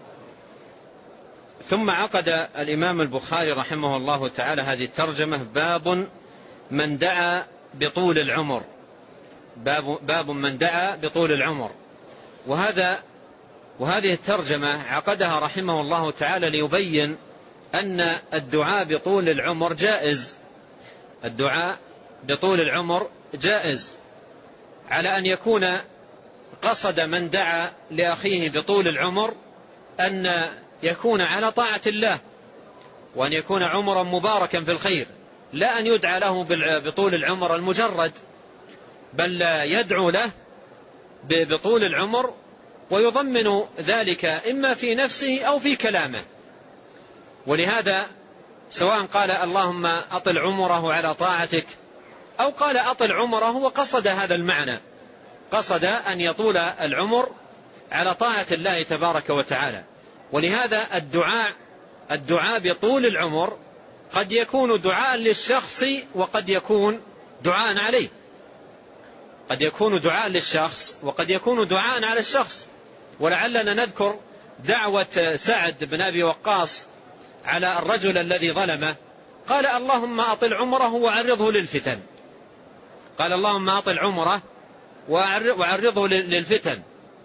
ثم عقد الإمام البخاري رحمه الله تعالى هذه الترجمة: باب من دعا بطول العمر. باب من دعا بطول العمر. وهذه الترجمة عقدها رحمه الله تعالى ليبين أن الدعاء بطول العمر جائز، الدعاء بطول العمر جائز، على أن يكون قصد من دعا لأخيه بطول العمر أن يكون على طاعة الله، وأن يكون عمرا مباركا في الخير، لا أن يدعى له بطول العمر المجرد، بل يدعو له بطول العمر ويضمن ذلك إما في نفسه أو في كلامه. ولهذا سواء قال اللهم أطل عمره على طاعتك، أو قال أطل عمره وقصد هذا المعنى، قصد أن يطول العمر على طاعة الله تبارك وتعالى. ولهذا الدعاء بطول العمر قد يكون دعاء للشخص وقد يكون دعاء عليه، قد يكون دعاء للشخص وقد يكون دعاء على الشخص. ولعلنا نذكر دعوة سعد بن أبي وقاص على الرجل الذي ظلمه، قال اللهم أطل عمره وعرضه للفتن، قال اللهم أطل عمره وعرضه للفتن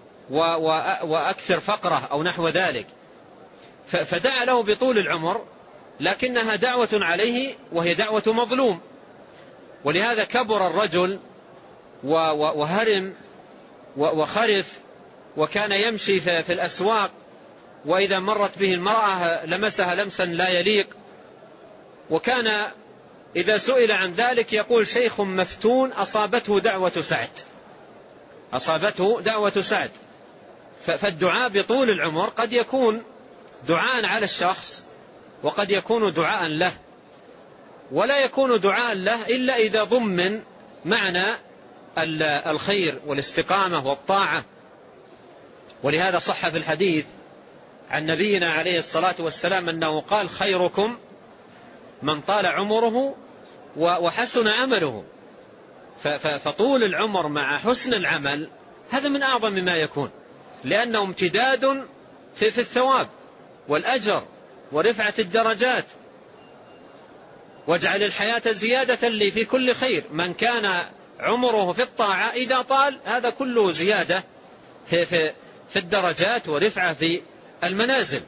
وأكثر فقره أو نحو ذلك، فدعا له بطول العمر، لكنها دعوة عليه وهي دعوة مظلوم. ولهذا كبر الرجل وهرم وخرف، وكان يمشي في الأسواق، وإذا مرت به المرأة لمسها لمسا لا يليق، وكان إذا سئل عن ذلك يقول شيخ مفتون أصابته دعوة سعد، أصابته دعوة سعد. فالدعاء بطول العمر قد يكون دعاء على الشخص وقد يكون دعاء له، ولا يكون دعاء له إلا إذا ضمن معنى الخير والاستقامة والطاعة. ولهذا صح في الحديث عن نبينا عليه الصلاة والسلام أنه قال خيركم من طال عمره وحسن عمله. فطول العمر مع حسن العمل هذا من أعظم ما يكون، لأنه امتداد في الثواب والأجر ورفعة الدرجات. واجعل الحياة زيادة لي في كل خير، من كان عمره في الطاعة إذا طال هذا كله زيادة في الدرجات ورفعة في المنازل.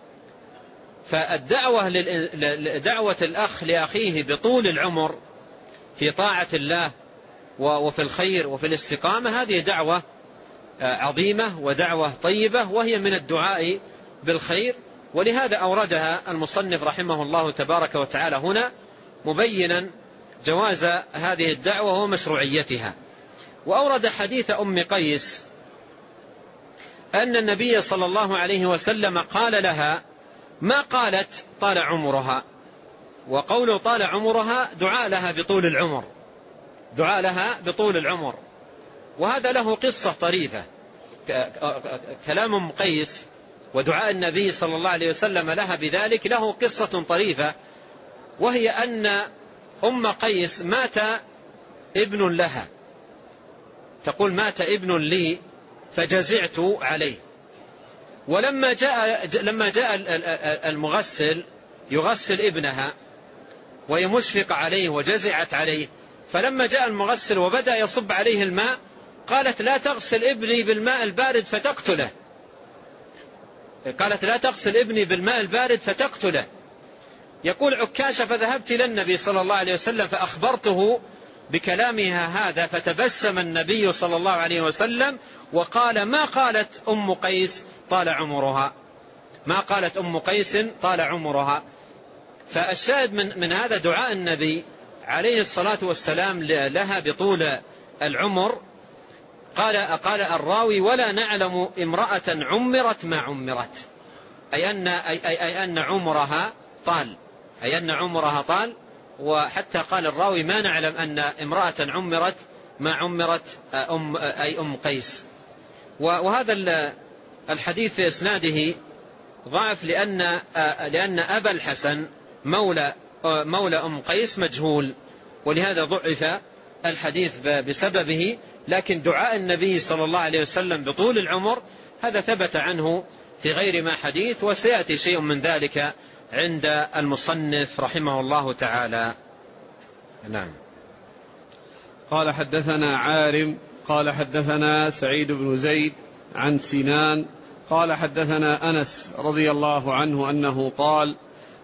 دعوة الأخ لأخيه بطول العمر في طاعة الله وفي الخير وفي الاستقامة هذه دعوة عظيمة ودعوة طيبة، وهي من الدعاء بالخير. ولهذا أوردها المصنف رحمه الله تبارك وتعالى هنا مبينا جواز هذه الدعوة ومشروعيتها. وأورد حديث أم قيس أن النبي صلى الله عليه وسلم قال لها ما قالت طال عمرها، وقول طال عمرها دعاء لها بطول العمر، دعاء لها بطول العمر. وهذا له قصة طريفة، كلام أم قيس ودعاء النبي صلى الله عليه وسلم لها بذلك له قصة طريفة، وهي أن أم قيس مات ابن لها، تقول مات ابن لي فجزعت عليه، ولما جاء المغسل يغسل ابنها وهي مشفقة عليه وجزعت عليه، فلما جاء المغسل وبدأ يصب عليه الماء قالت لا تغسل ابني بالماء البارد فتقتله، قالت لا تغسل ابني بالماء البارد فتقتله. يقول عكاشة فذهبت إلى النبي صلى الله عليه وسلم فأخبرته بكلامها هذا، فتبسم النبي صلى الله عليه وسلم وقال ما قالت أم قيس طال عمرها، ما قالت أم قيس طال عمرها. فالشاهد من هذا دعاء النبي عليه الصلاة والسلام لها بطول العمر. قال الراوي ولا نعلم امرأة عمرت ما عمرت، أي أن عمرها طال، أي أن عمرها طال. وحتى قال الراوي ما نعلم أن امرأة عمرت ما عمرت أي أم قيس. وهذا الحديث في إسناده ضعف لأن أبا الحسن مولى أم قيس مجهول، ولهذا ضعف الحديث بسببه. لكن دعاء النبي صلى الله عليه وسلم بطول العمر هذا ثبت عنه في غير ما حديث، وسيأتي شيء من ذلك عند المصنف رحمه الله تعالى. نعم. قال حدثنا عارم قال حدثنا سعيد بن زيد عن سنان قال حدثنا أنس رضي الله عنه أنه قال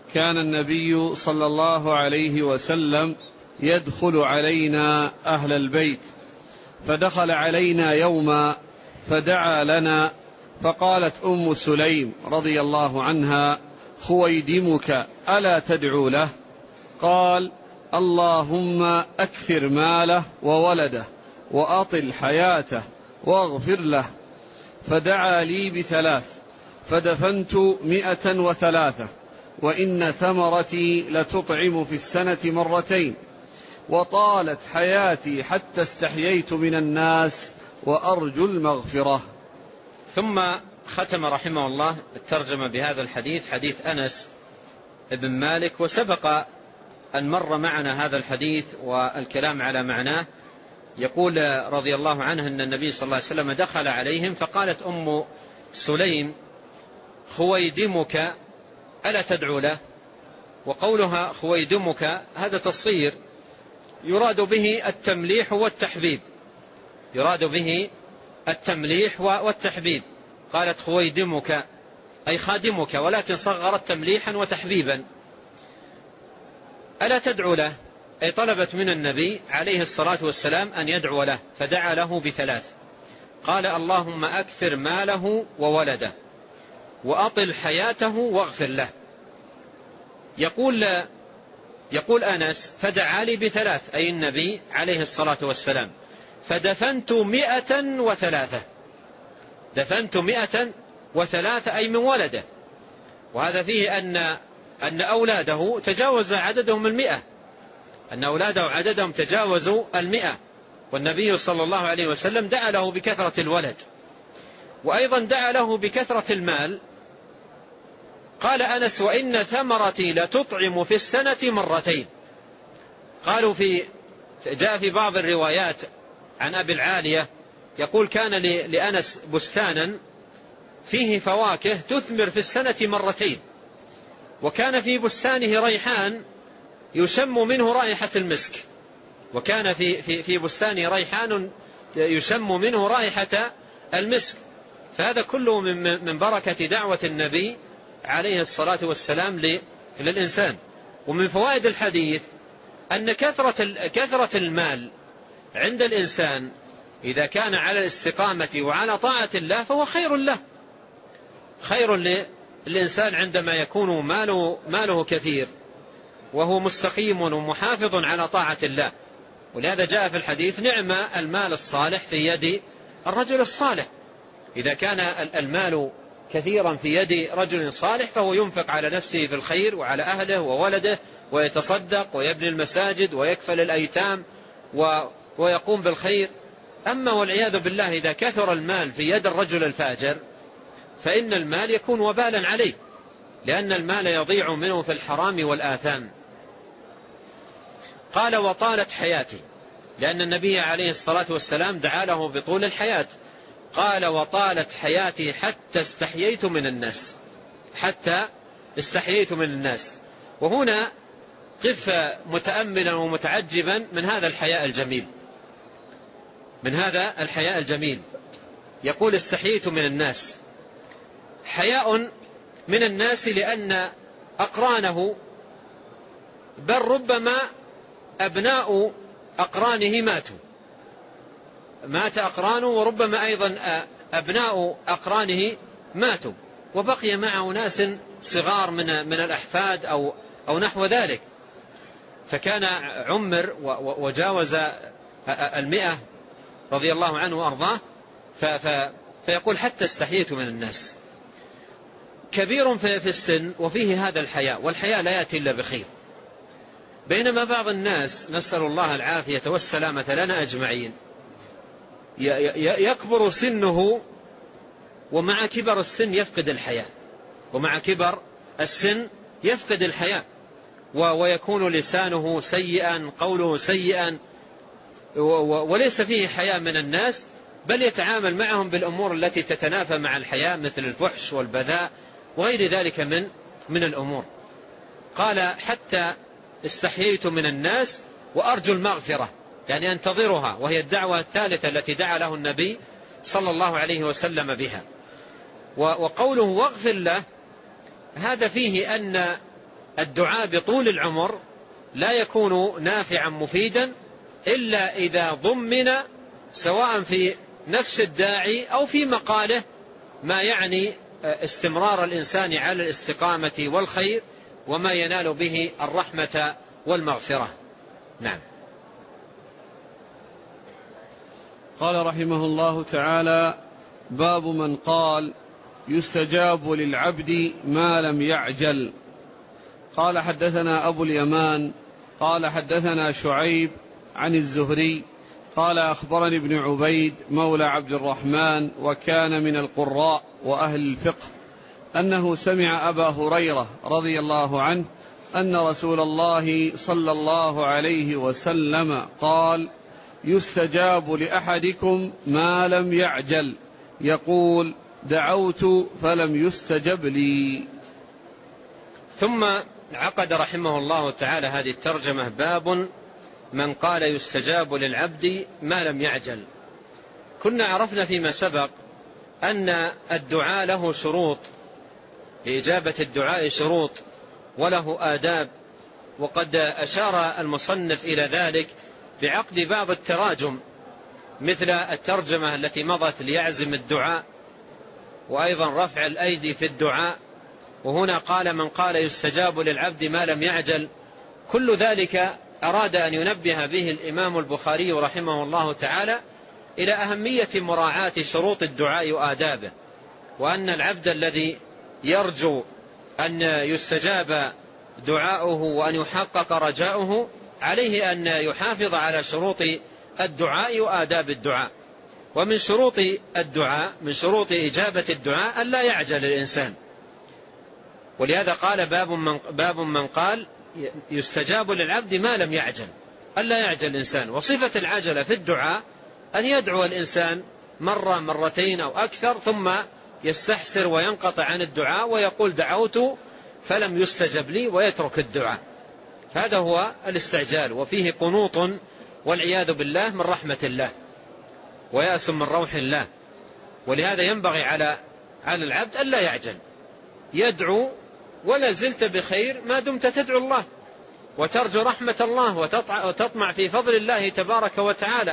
كان النبي صلى الله عليه وسلم يدخل علينا أهل البيت، فدخل علينا يوما فدعا لنا، فقالت أم سليم رضي الله عنها: خويدمك ألا تدعو له؟ قال: اللهم أكثر ماله وولده وأطل حياته واغفر له. فدعا لي ب3، فدفنت 103، وإن ثمرتي لتطعم في السنة 2 مرة، وطالت حياتي حتى استحييت من الناس وأرجو المغفرة. ثم ختم رحمه الله الترجمة بهذا الحديث، حديث أنس بن مالك، وسبق أن مر معنا هذا الحديث والكلام على معناه. يقول رضي الله عنه أن النبي صلى الله عليه وسلم دخل عليهم، فقالت أم سليم: خويدمك ألا تدعو له؟ وقولها خويدمك هذا تصير يراد به التمليح والتحبيب، يراد به التمليح والتحبيب. قالت خويدمك أي خادمك، ولكن صغرت تمليحا وتحبيبا. ألا تدعو له أي طلبت من النبي عليه الصلاة والسلام أن يدعو له، فدعا له ب3. قال: اللهم أكثر ماله وولده وأطل حياته واغفر له. يقول أنس: فدعا لي ب3 أي النبي عليه الصلاة والسلام، فدفنت 103، دفنت 103 أي من ولده. وهذا فيه أن أولاده تجاوز عددهم 100، أن أولاده عددهم تجاوزوا 100، والنبي صلى الله عليه وسلم دعا له بكثرة الولد، وأيضا دعا له بكثرة المال. قال أنس: وإن ثمرتي لتطعم في السنة 2 مرة. قالوا جاء في بعض الروايات عن أبي العالية يقول: كان لأنس بستانا فيه فواكه تثمر في السنة 2 مرتين، وكان في بستانه ريحان يشم منه رائحة المسك، وكان في بستانه ريحان يشم منه رائحة المسك. فهذا كله من بركة دعوة النبي عليه الصلاة والسلام للإنسان. ومن فوائد الحديث أن كثرة المال عند الإنسان إذا كان على الاستقامة وعلى طاعة الله فهو خير له، خير للإنسان عندما يكون ماله كثير وهو مستقيم ومحافظ على طاعة الله. ولهذا جاء في الحديث: نعم المال الصالح في يد الرجل الصالح. إذا كان المال كثيرا في يد رجل صالح فهو ينفق على نفسه في الخير وعلى أهله وولده، ويتصدق ويبني المساجد ويكفل الأيتام ويقوم بالخير. أما والعياذ بالله إذا كثر المال في يد الرجل الفاجر فإن المال يكون وبالا عليه، لأن المال يضيع منه في الحرام والآثام. قال: وطالت حياتي، لأن النبي عليه الصلاة والسلام دعا له بطول الحياة. قال: وطالت حياتي حتى استحييت من الناس، حتى استحييت من الناس. وهنا قف متأملا ومتعجبا من هذا الحياء الجميل، من هذا الحياء الجميل. يقول: استحييت من الناس، حياء من الناس لأن أقرانه، بل ربما أبناء أقرانه مات أقرانه، وربما أيضا أبناء أقرانه ماتوا، وبقي معه ناس صغار من الأحفاد أو نحو ذلك، فكان عمر وجاوز 100 رضي الله عنه وأرضاه. فيقول: حتى استحييت من الناس. كبير في السن وفيه هذا الحياء، والحياء لا يأتي إلا بخير. بينما بعض الناس، نسأل الله العافية والسلامة لنا أجمعين، يكبر سنه ومع كبر السن يفقد الحياء، ومع كبر السن يفقد الحياء، ويكون لسانه سيئا، قوله سيئا، وليس فيه حياء من الناس، بل يتعامل معهم بالأمور التي تتنافى مع الحياء مثل الفحش والبذاء وغير ذلك من الأمور. قال: حتى استحييت من الناس وأرجو المغفرة، يعني أنتظرها، وهي الدعوة الثالثة التي دعا له النبي صلى الله عليه وسلم بها. وقوله واغفر له هذا فيه أن الدعاء بطول العمر لا يكون نافعا مفيدا إلا إذا ضمن سواء في نفس الداعي أو في مقاله ما يعني استمرار الإنسان على الاستقامة والخير وما ينال به الرحمة والمغفرة. نعم. قال رحمه الله تعالى: باب من قال يستجاب للعبد ما لم يعجل. قال: حدثنا أبو اليمان قال: حدثنا شعيب عن الزهري قال: أخبرني ابن عبيد مولى عبد الرحمن وكان من القراء وأهل الفقه أنه سمع أبا هريرة رضي الله عنه أن رسول الله صلى الله عليه وسلم قال: يستجاب لأحدكم ما لم يعجل، يقول: دعوت فلم يستجب لي. ثم عقد رحمه الله تعالى هذه الترجمة: باب من قال يستجاب للعبد ما لم يعجل. كنا عرفنا فيما سبق أن الدعاء له شروط، لإجابة الدعاء شروط وله آداب، وقد أشار المصنف إلى ذلك بعقد بعض التراجم مثل الترجمة التي مضت ليعزم الدعاء، وأيضا رفع الأيدي في الدعاء، وهنا قال من قال يستجاب للعبد ما لم يعجل. كل ذلك أراد أن ينبه به الإمام البخاري رحمه الله تعالى إلى أهمية مراعاة شروط الدعاء وآدابه، وأن العبد الذي يرجو أن يستجاب دعاؤه وأن يحقق رجاؤه عليه أن يحافظ على شروط الدعاء وآداب الدعاء. ومن شروط الدعاء، من شروط إجابة الدعاء أن لا يعجل الإنسان، ولهذا قال باب من قال يستجاب للعبد ما لم يعجل، أن لا يعجل الإنسان. وصفة العجلة في الدعاء أن يدعو الإنسان مرة مرتين أو أكثر ثم يستحسر وينقطع عن الدعاء ويقول دعوت فلم يستجب لي ويترك الدعاء. هذا هو الاستعجال، وفيه قنوط والعياذ بالله من رحمة الله ويأس من روح الله. ولهذا ينبغي على العبد أن لا يعجل، يدعو ولا زلت بخير ما دمت تدعو الله وترجو رحمة الله وتطمع في فضل الله تبارك وتعالى.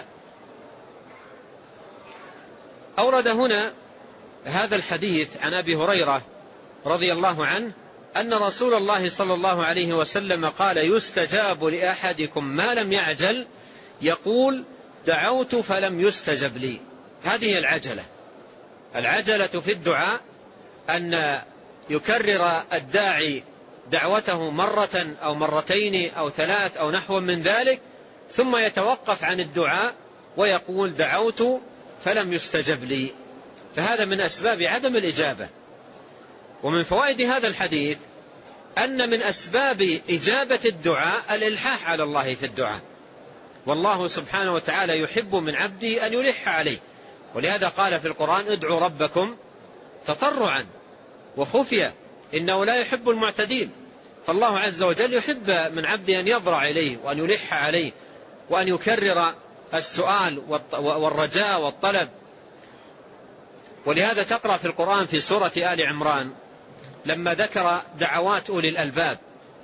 أورد هنا هذا الحديث عن أبي هريرة رضي الله عنه أن رسول الله صلى الله عليه وسلم قال: يستجاب لأحدكم ما لم يعجل، يقول: دعوت فلم يستجب لي. هذه العجلة في الدعاء أن يكرر الداعي دعوته مرة أو مرتين أو ثلاث أو نحو من ذلك، ثم يتوقف عن الدعاء ويقول دعوت فلم يستجب لي. فهذا من أسباب عدم الإجابة. ومن فوائد هذا الحديث أن من أسباب إجابة الدعاء الإلحاح على الله في الدعاء، والله سبحانه وتعالى يحب من عبده أن يلح عليه، ولهذا قال في القرآن: ادعوا ربكم تضرعا وخفية إنه لا يحب المعتدين. فالله عز وجل يحب من عبده أن يضرع إليه وأن يلح عليه وأن يكرر السؤال والرجاء والطلب. ولهذا تقرأ في القرآن في سورة آل عمران لما ذكر دعوات أولي الألباب،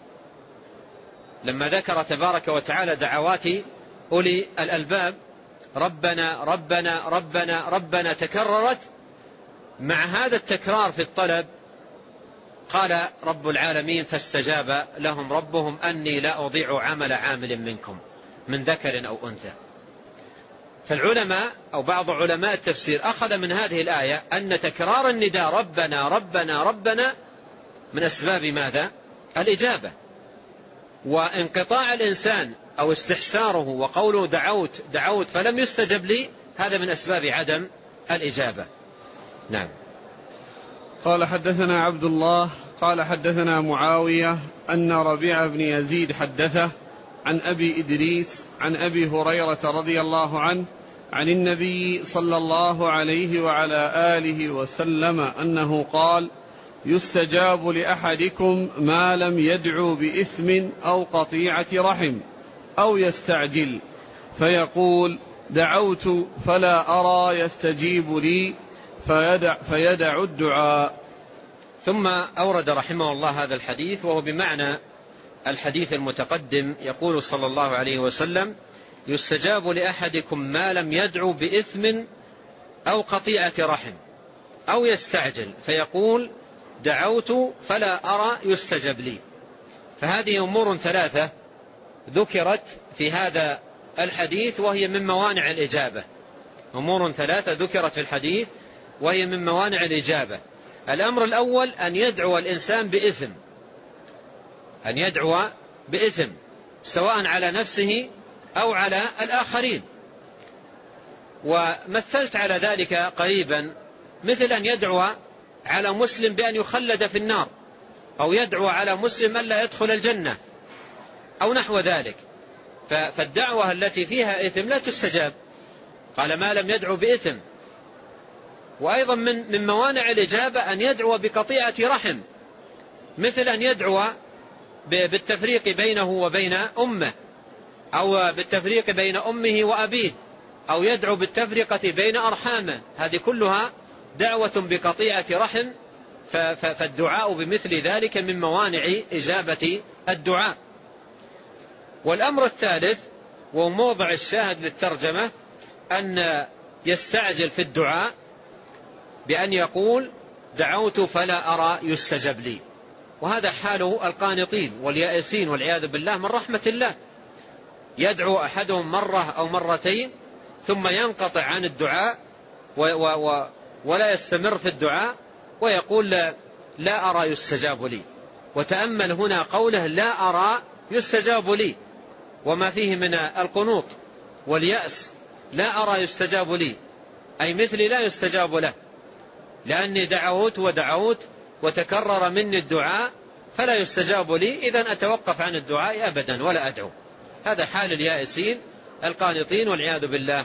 لما ذكر تبارك وتعالى دعوات أولي الألباب: ربنا ربنا ربنا ربنا، تكررت. مع هذا التكرار في الطلب قال رب العالمين: فاستجاب لهم ربهم أني لا أضيع عمل عامل منكم من ذكر أو أنثى. فالعلماء أو بعض علماء التفسير أخذ من هذه الآية أن تكرار النداء ربنا ربنا ربنا من أسباب ماذا؟ الإجابة. وانقطاع الإنسان أو استحساره وقوله دعوت دعوت فلم يستجب لي، هذا من أسباب عدم الإجابة. نعم. قال: حدثنا عبد الله قال: حدثنا معاوية أن ربيع بن يزيد حدثه عن أبي إدريس عن أبي هريرة رضي الله عنه عن النبي صلى الله عليه وعلى آله وسلم أنه قال: يستجاب لأحدكم ما لم يدعو بإثم أو قطيعة رحم أو يستعجل، فيقول: دعوت فلا أرى يستجيب لي، فيدع الدعاء. ثم أورد رحمه الله هذا الحديث وهو بمعنى الحديث المتقدم يقول صلى الله عليه وسلم: يستجاب لأحدكم ما لم يدعو بإثم أو قطيعة رحم أو يستعجل فيقول: دعوت فلا أرى يستجب لي. فهذه أمور ثلاثة ذكرت في هذا الحديث وهي من موانع الإجابة. أمور ثلاثة ذكرت في الحديث وهي من موانع الإجابة. الأمر الأول أن يدعو الإنسان بإثم، أن يدعو بإثم سواء على نفسه أو على الآخرين. ومثلت على ذلك قريبا مثل أن يدعو على مسلم بأن يخلد في النار، أو يدعو على مسلم ألا يدخل الجنة أو نحو ذلك. فالدعوة التي فيها إثم لا تستجاب، قال ما لم يدعو بإثم. وأيضا من موانع الإجابة أن يدعو بقطيعة رحم، مثل أن يدعو بالتفريق بينه وبين أمه، أو بالتفريق بين أمه وأبيه، أو يدعو بالتفرقة بين أرحامه. هذه كلها دعوة بقطيعة رحم، فالدعاء بمثل ذلك من موانع إجابة الدعاء. والأمر الثالث وموضع الشاهد للترجمة أن يستعجل في الدعاء بأن يقول: دعوت فلا أرى يستجب لي. وهذا حال القانطين واليائسين والعياذ بالله من رحمة الله. يدعو أحدهم مرة أو مرتين ثم ينقطع عن الدعاء ولا يستمر في الدعاء ويقول: لا أرى يستجاب لي. وتأمل هنا قوله: لا أرى يستجاب لي، وما فيه من القنوط واليأس. لا أرى يستجاب لي أي مثلي لا يستجاب له، لأني دعوت ودعوت وتكرر مني الدعاء فلا يستجاب لي، إذن أتوقف عن الدعاء أبدا ولا أدعو. هذا حال اليائسين القانطين والعياذ بالله.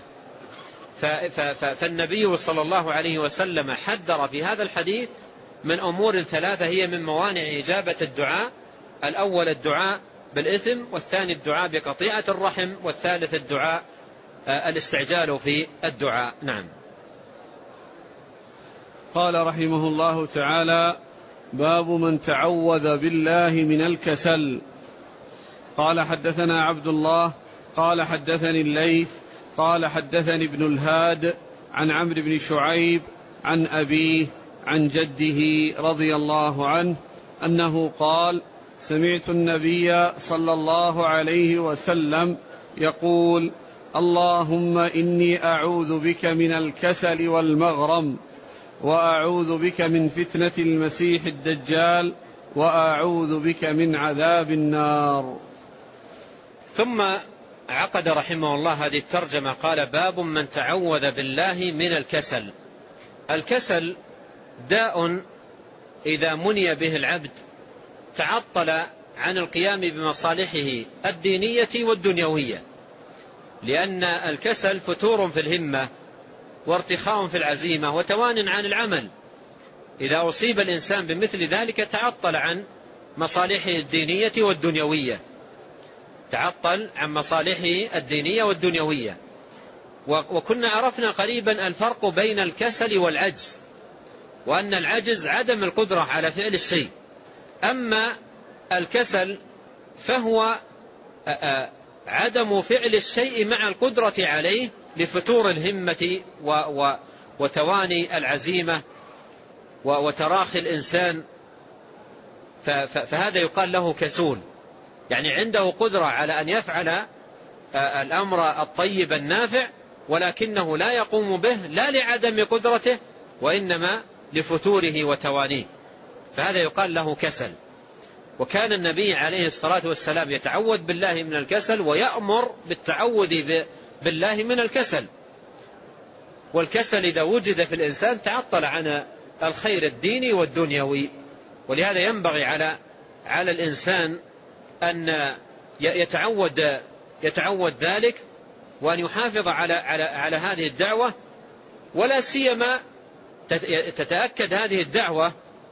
فالنبي صلى الله عليه وسلم حذر في هذا الحديث من أمور ثلاثة هي من موانع إجابة الدعاء: الأول الدعاء بالإثم، والثاني الدعاء بقطيعة الرحم، والثالث الدعاء الاستعجال في الدعاء. نعم. قال رحمه الله تعالى: باب من تعوذ بالله من الكسل. قال حدثنا عبد الله قال حدثني الليث قال حدثني ابن الهاد عن عمرو بن شعيب عن أبيه عن جده رضي الله عنه أنه قال: سمعت النبي صلى الله عليه وسلم يقول: اللهم إني أعوذ بك من الكسل والمغرم، وأعوذ بك من فتنة المسيح الدجال، وأعوذ بك من عذاب النار. ثم عقد رحمه الله هذه الترجمة قال: باب من تعوذ بالله من الكسل. الكسل داء إذا مني به العبد تعطل عن القيام بمصالحه الدينية والدنيوية، لأن الكسل فتور في الهمة وارتخاء في العزيمة وتوان عن العمل. إذا أصيب الإنسان بمثل ذلك تعطل عن مصالحه الدينية والدنيوية، تعطل عن مصالحه الدينية والدنيوية. وكنا عرفنا قريبا الفرق بين الكسل والعجز، وأن العجز عدم القدرة على فعل الشيء، أما الكسل فهو عدم فعل الشيء مع القدرة عليه لفتور الهمة وتواني العزيمة وتراخي الإنسان. فهذا يقال له كسول، يعني عنده قدرة على أن يفعل الأمر الطيب النافع، ولكنه لا يقوم به لا لعدم قدرته وإنما لفتوره وتوانيه، فهذا يقال له كسل. وكان النبي عليه الصلاة والسلام يتعوذ بالله من الكسل ويأمر بالتعوذ بالله من الكسل. والكسل إذا وجد في الإنسان تعطل عن الخير الديني والدنيوي، ولهذا ينبغي على الإنسان أن يتعود ذلك، وأن يحافظ على هذه الدعوة، ولا سيما تتأكد هذه الدعوة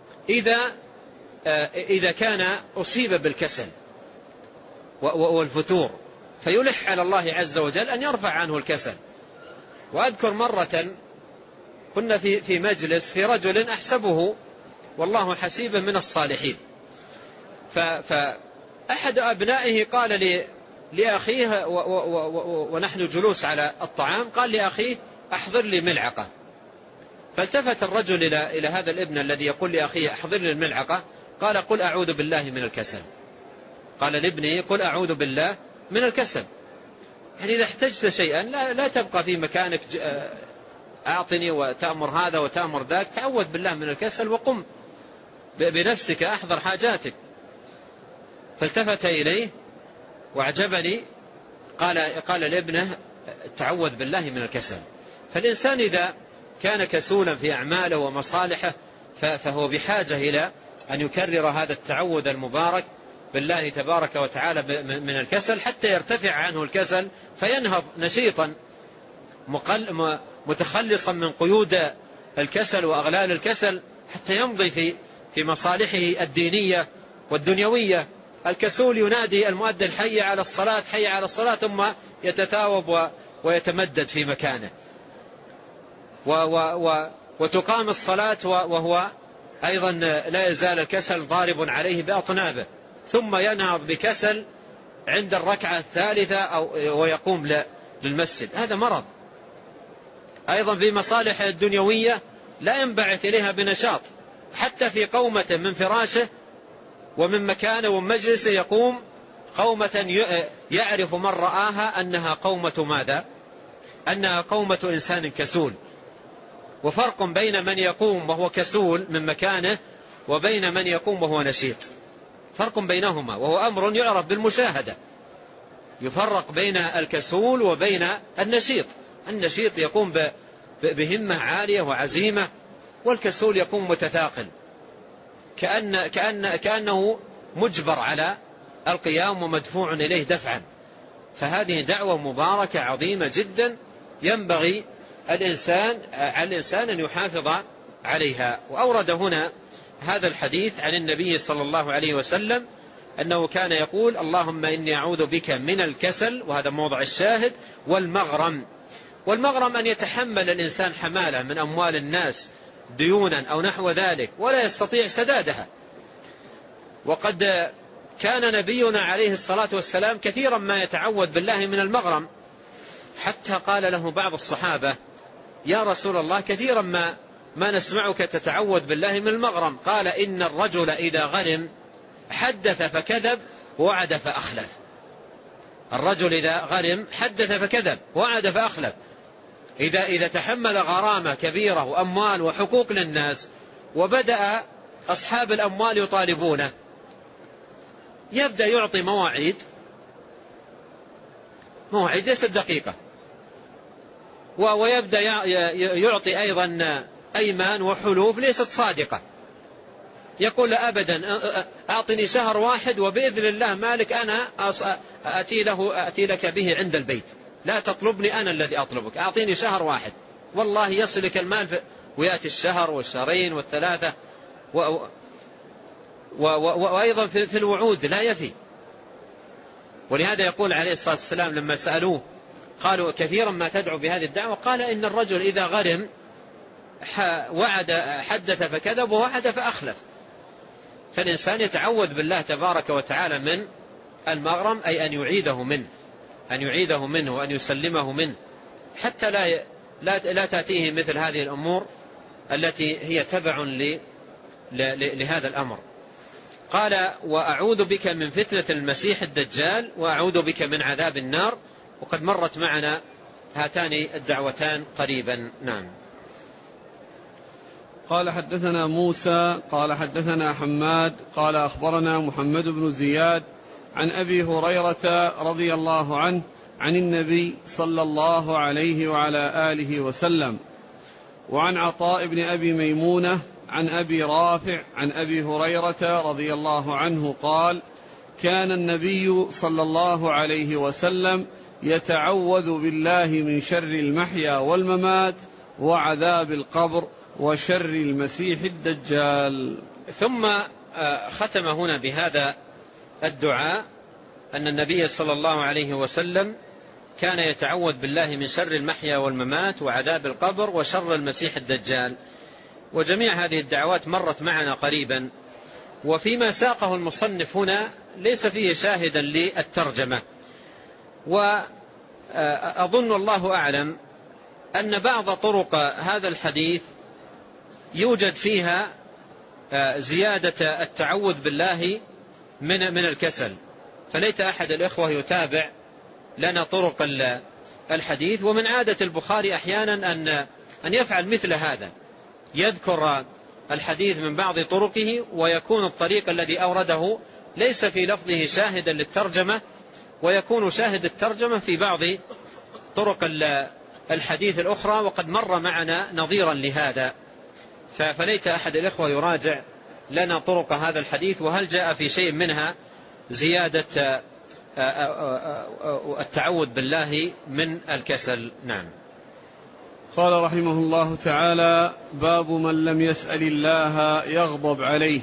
إذا كان أصيب بالكسل والفتور، فيلح على الله عز وجل أن يرفع عنه الكسل. وأذكر مرة كنا في مجلس في رجل أحسبه والله حسيبا من الصالحين، أحد أبنائه قال لأخيه ونحن جلوس على الطعام، قال لأخيه أحضر لي ملعقة. فالتفت الرجل إلى هذا الابن الذي يقول لأخيه أحضر لي الملعقة، قال قل أعوذ بالله من الكسل. قال لابنه قل أعوذ بالله من الكسل. يعني إذا احتجت شيئا لا تبقى في مكانك أعطني وتأمر هذا وتأمر ذاك، تعوذ بالله من الكسل وقم بنفسك أحضر حاجاتك. فالتفت إليه وأعجبني، قال لابنه تعوذ بالله من الكسل. فالإنسان إذا كان كسولا في أعماله ومصالحه فهو بحاجة إلى أن يكرر هذا التعوذ المبارك بالله تبارك وتعالى من الكسل، حتى يرتفع عنه الكسل فينهض نشيطا متخلصا من قيود الكسل وأغلال الكسل، حتى يمضي في مصالحه الدينية والدنيوية. الكسول ينادي المؤذن حي على الصلاة حي على الصلاة، ثم يتثاوب ويتمدد في مكانه، وتقام الصلاة وهو أيضا لا يزال الكسل ضارب عليه بأطنابه، ثم ينهض بكسل عند الركعة الثالثة ويقوم للمسجد. هذا مرض. أيضا في مصالحه الدنيوية لا ينبعث إليها بنشاط، حتى في قومة من فراشه ومن مكانه ومجلسه يقوم قومة يعرف من رآها أنها قومة ماذا؟ أنها قومة إنسان كسول. وفرق بين من يقوم وهو كسول من مكانه وبين من يقوم وهو نشيط، فرق بينهما، وهو أمر يعرف بالمشاهدة. يفرق بين الكسول وبين النشيط. النشيط يقوم بهمة عالية وعزيمة، والكسول يقوم متثاقل كأنه مجبر على القيام ومدفوع إليه دفعا. فهذه دعوة مباركة عظيمة جدا، ينبغي على الإنسان أن يحافظ عليها. وأورد هنا هذا الحديث عن النبي صلى الله عليه وسلم أنه كان يقول اللهم إني أعوذ بك من الكسل، وهذا موضع الشاهد، والمغرم. والمغرم أن يتحمل الإنسان حمالة من أموال الناس ديونا أو نحو ذلك ولا يستطيع سدادها. وقد كان نبينا عليه الصلاة والسلام كثيرا ما يتعوذ بالله من المغرم، حتى قال له بعض الصحابة يا رسول الله كثيرا ما نسمعك تتعوذ بالله من المغرم. قال إن الرجل إذا غرم حدث فكذب ووعد فأخلف. الرجل إذا غرم حدث فكذب ووعد فأخلف. إذا تحمل غرامة كبيرة وأموال وحقوق للناس وبدأ أصحاب الأموال يطالبونه، يبدأ يعطي مواعيد ليست دقيقة، ويبدأ يعطي أيضا أيمان وحلوف ليست صادقة. يقول أبدا أعطني شهر واحد وبإذن الله مالك أنا أتي لك به عند البيت، لا تطلبني أنا الذي أطلبك، أعطيني شهر واحد والله يصلك المال. ويأتي الشهر والشهرين والثلاثة، وأيضا في الوعود لا يفي. ولهذا يقول عليه الصلاة والسلام لما سألوه قالوا كثيرا ما تدعو بهذه الدعوة، قال إن الرجل إذا غرم وعد حدث فكذب ووعد فأخلف. فالإنسان يتعوذ بالله تبارك وتعالى من المغرم، أي أن يعيده منه وأن يسلمه منه، حتى لا تأتيه مثل هذه الأمور التي هي تبع لهذا الأمر. قال وأعوذ بك من فتنة المسيح الدجال وأعوذ بك من عذاب النار. وقد مرت معنا هاتان الدعوتان قريبا. نعم. قال حدثنا موسى قال حدثنا حماد قال أخبرنا محمد بن زياد عن أبي هريرة رضي الله عنه عن النبي صلى الله عليه وعلى آله وسلم، وعن عطاء بن أبي ميمونة عن أبي رافع عن أبي هريرة رضي الله عنه قال كان النبي صلى الله عليه وسلم يتعوذ بالله من شر المحيا والممات وعذاب القبر وشر المسيح الدجال. ثم ختم هنا بهذا الدعاء أن النبي صلى الله عليه وسلم كان يتعوذ بالله من شر المحيا والممات وعذاب القبر وشر المسيح الدجال. وجميع هذه الدعوات مرت معنا قريبا. وفيما ساقه المصنف هنا ليس فيه شاهدا للترجمة. وأظن الله أعلم أن بعض طرق هذا الحديث يوجد فيها زيادة التعوذ بالله من الكسل، فليت أحد الإخوة يتابع لنا طرق الحديث. ومن عادة البخاري أحيانا أن يفعل مثل هذا، يذكر الحديث من بعض طرقه، ويكون الطريق الذي أورده ليس في لفظه شاهدا للترجمة، ويكون شاهد الترجمة في بعض طرق الحديث الأخرى، وقد مر معنا نظيرا لهذا. فليت أحد الإخوة يراجع لنا طرق هذا الحديث، وهل جاء في شيء منها زيادة التعوذ بالله من الكسل. نعم. قال رحمه الله تعالى: باب من لم يسأل الله يغضب عليه.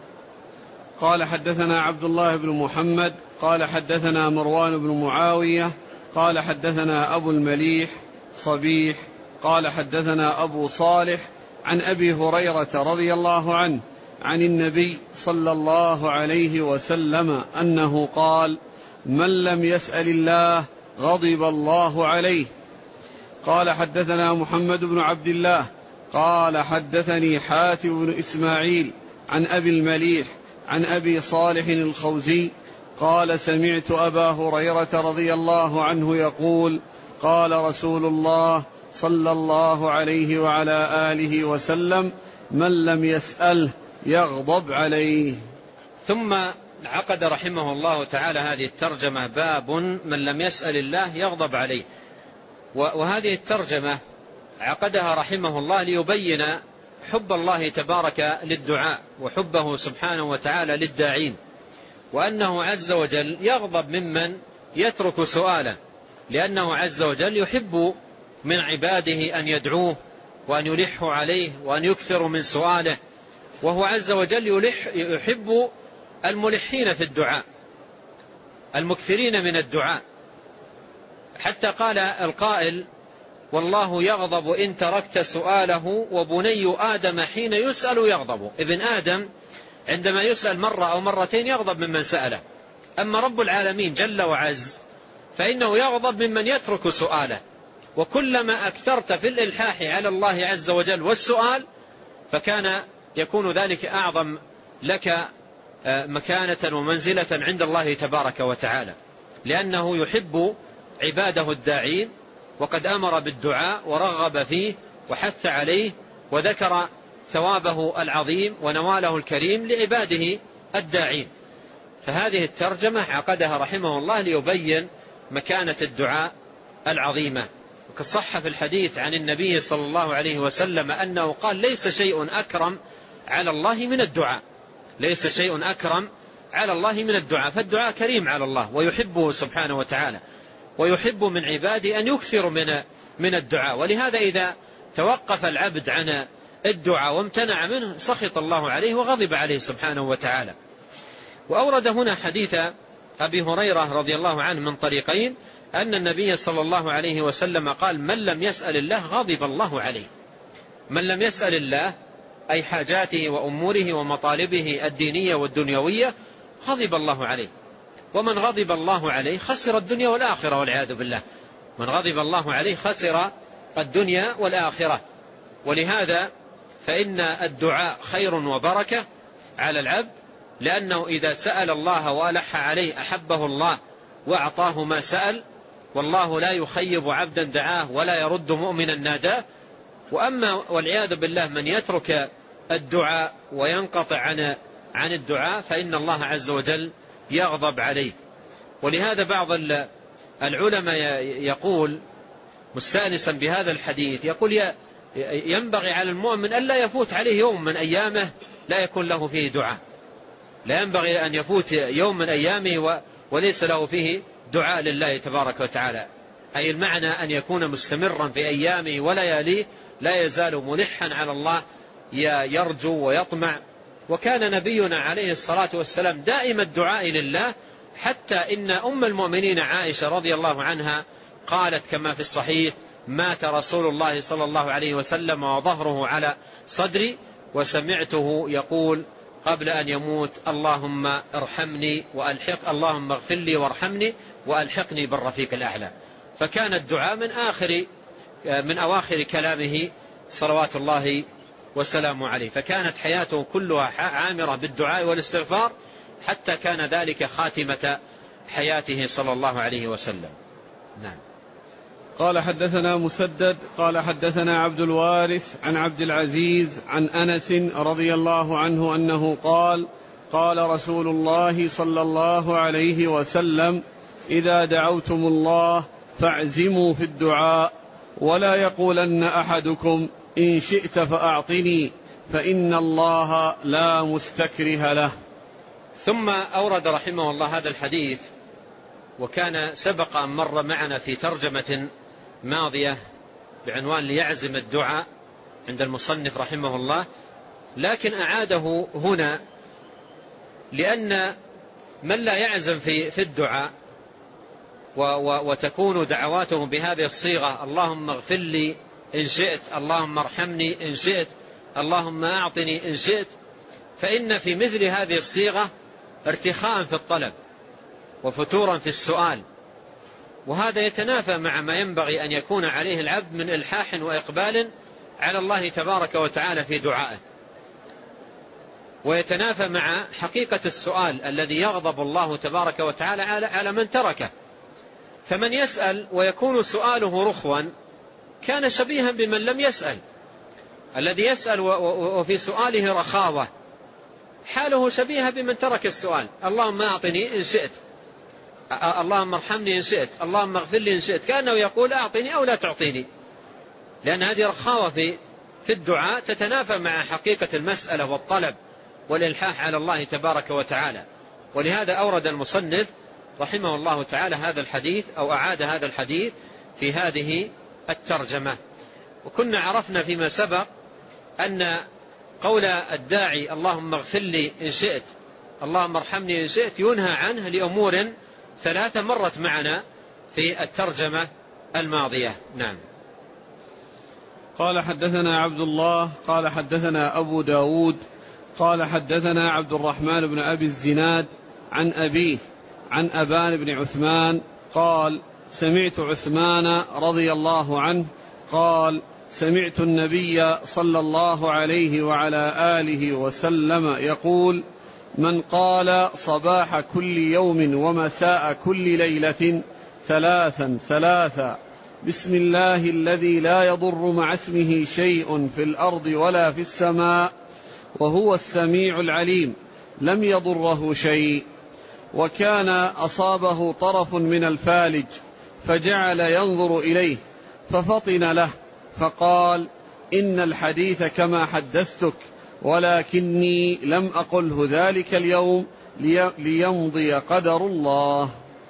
قال: حدثنا عبد الله بن محمد قال حدثنا مروان بن معاوية قال حدثنا أبو المليح صبيح قال حدثنا أبو صالح عن أبي هريرة رضي الله عنه عن النبي صلى الله عليه وسلم أنه قال: من لم يسأل الله غضب الله عليه. قال: حدثنا محمد بن عبد الله قال حدثني حاتم بن إسماعيل عن أبي المليح عن أبي صالح الخوزي قال: سمعت أبا هريرة رضي الله عنه يقول: قال رسول الله صلى الله عليه وعلى آله وسلم: من لم يسأله يغضب عليه. ثم عقد رحمه الله تعالى هذه الترجمة: باب من لم يسأل الله يغضب عليه. وهذه الترجمة عقدها رحمه الله ليبين حب الله تبارك للدعاء، وحبه سبحانه وتعالى للداعين، وأنه عز وجل يغضب ممن يترك سؤاله، لأنه عز وجل يحب من عباده أن يدعوه وأن يلحوا عليه وأن يكثروا من سؤاله، وهو عز وجل يحب الملحين في الدعاء، المكثرين من الدعاء. حتى قال القائل: والله يغضب إن تركت سؤاله، وبني آدم حين يسأل يغضب. ابن آدم عندما يسأل مرة أو مرتين يغضب ممن سأله، أما رب العالمين جل وعز فإنه يغضب ممن يترك سؤاله. وكلما أكثرت في الإلحاح على الله عز وجل والسؤال، فكان يكون ذلك أعظم لك مكانة ومنزلة عند الله تبارك وتعالى، لأنه يحب عباده الداعين، وقد أمر بالدعاء ورغب فيه وحث عليه، وذكر ثوابه العظيم ونواله الكريم لعباده الداعين. فهذه الترجمة عقدها رحمه الله ليبين مكانة الدعاء العظيمة. وقد صح في الحديث عن النبي صلى الله عليه وسلم أنه قال: ليس شيء أكرم على الله من الدعاء، ليس شيء أكرم على الله من الدعاء. فالدعاء كريم على الله ويحبه سبحانه وتعالى، ويحب من عباده أن يكثر من الدعاء. ولهذا إذا توقف العبد عن الدعاء وامتنع منه سخط الله عليه وغضب عليه سبحانه وتعالى. وأورد هنا حديث أبي هريرة رضي الله عنه من طريقين، أن النبي صلى الله عليه وسلم قال: من لم يسأل الله غضب الله عليه. من لم يسأل الله أي حاجاته وأموره ومطالبه الدينية والدنيوية غضب الله عليه. ومن غضب الله عليه خسر الدنيا والآخرة والعياذ بالله. من غضب الله عليه خسر الدنيا والآخرة. ولهذا فإن الدعاء خير وبركة على العبد، لأنه إذا سأل الله وألح عليه أحبه الله وأعطاه ما سأل، والله لا يخيب عبدا دعاه ولا يرد مؤمنا ناداه. وأما والعياذ بالله من يترك الدعاء وينقطع عن الدعاء، فإن الله عز وجل يغضب عليه. ولهذا بعض العلماء يقول مستأنسا بهذا الحديث، يقول: ينبغي على المؤمن ألا يفوت عليه يوم من أيامه لا يكون له فيه دعاء. لا ينبغي أن يفوت يوم من أيامه وليس له فيه دعاء لله تبارك وتعالى، أي المعنى أن يكون مستمرا في أيامه ولياليه لا يزال ملحا على الله، يرجو ويطمع. وكان نبينا عليه الصلاة والسلام دائم الدعاء لله، حتى إن أم المؤمنين عائشة رضي الله عنها قالت كما في الصحيح: مات رسول الله صلى الله عليه وسلم وظهره على صدري، وسمعته يقول: قبل أن يموت: اللهم ارحمني اللهم اغفر لي وارحمني وألحقني بالرفيق الأعلى. فكان الدعاء من أواخر كلامه صلوات الله وسلامه عليه، فكانت حياته كلها عامرة بالدعاء والاستغفار، حتى كان ذلك خاتمة حياته صلى الله عليه وسلم. نعم. قال حدثنا مسدد قال حدثنا عبد الوارث عن عبد العزيز عن أنس رضي الله عنه أنه قال: قال رسول الله صلى الله عليه وسلم: إذا دعوتم الله فاعزموا في الدعاء، ولا يقولن أحدكم إن شئت فأعطني، فإن الله لا مستكره له. ثم أورد رحمه الله هذا الحديث، وكان سبق أن مر معنا في ترجمة ماضية بعنوان ليعزم الدعاء عند المصنف رحمه الله، لكن أعاده هنا لأن من لا يعزم في الدعاء وتكون دعواته بهذه الصيغة: اللهم اغفر لي إن شئت، اللهم ارحمني إن شئت، اللهم أعطني إن شئت، فإن في مثل هذه الصيغة ارتخاء في الطلب وفتورا في السؤال، وهذا يتنافى مع ما ينبغي أن يكون عليه العبد من إلحاح وإقبال على الله تبارك وتعالى في دعائه، ويتنافى مع حقيقة السؤال الذي يغضب الله تبارك وتعالى على من تركه. فمن يسأل ويكون سؤاله رخوا كان شبيها بمن لم يسأل. الذي يسأل وفي سؤاله رخاوة حاله شبيها بمن ترك السؤال: اللهم أعطني إن شئت، اللهم ارحمني إن شئت، اللهم اغفر لي إن شئت، كأنه يقول: أعطني أو لا تعطيني، لأن هذه رخاوة في الدعاء تتنافى مع حقيقة المسألة والطلب والإلحاح على الله تبارك وتعالى. ولهذا أورد المصنف رحمه الله تعالى هذا الحديث، أو أعاد هذا الحديث في هذه الترجمة. وكنا عرفنا فيما سبق أن قول الداعي: اللهم اغفر لي إن شئت، اللهم ارحمني إن شئت، ينهى عنه لأمور ثلاثة مرت معنا في الترجمة الماضية. نعم. قال حدثنا عبد الله قال حدثنا أبو داود قال حدثنا عبد الرحمن بن أبي الزناد عن أبيه عن أبان بن عثمان قال: سمعت عثمان رضي الله عنه قال: سمعت النبي صلى الله عليه وعلى آله وسلم يقول: من قال صباح كل يوم ومساء كل ليلة ثلاثا بسم الله الذي لا يضر مع اسمه شيء في الأرض ولا في السماء وهو السميع العليم، لم يضره شيء، وكان أصابه طرف من الفالج فجعل ينظر إليه ففطن له فقال: إن الحديث كما حدثتك، ولكني لم أقله ذلك اليوم ليمضي قدر الله.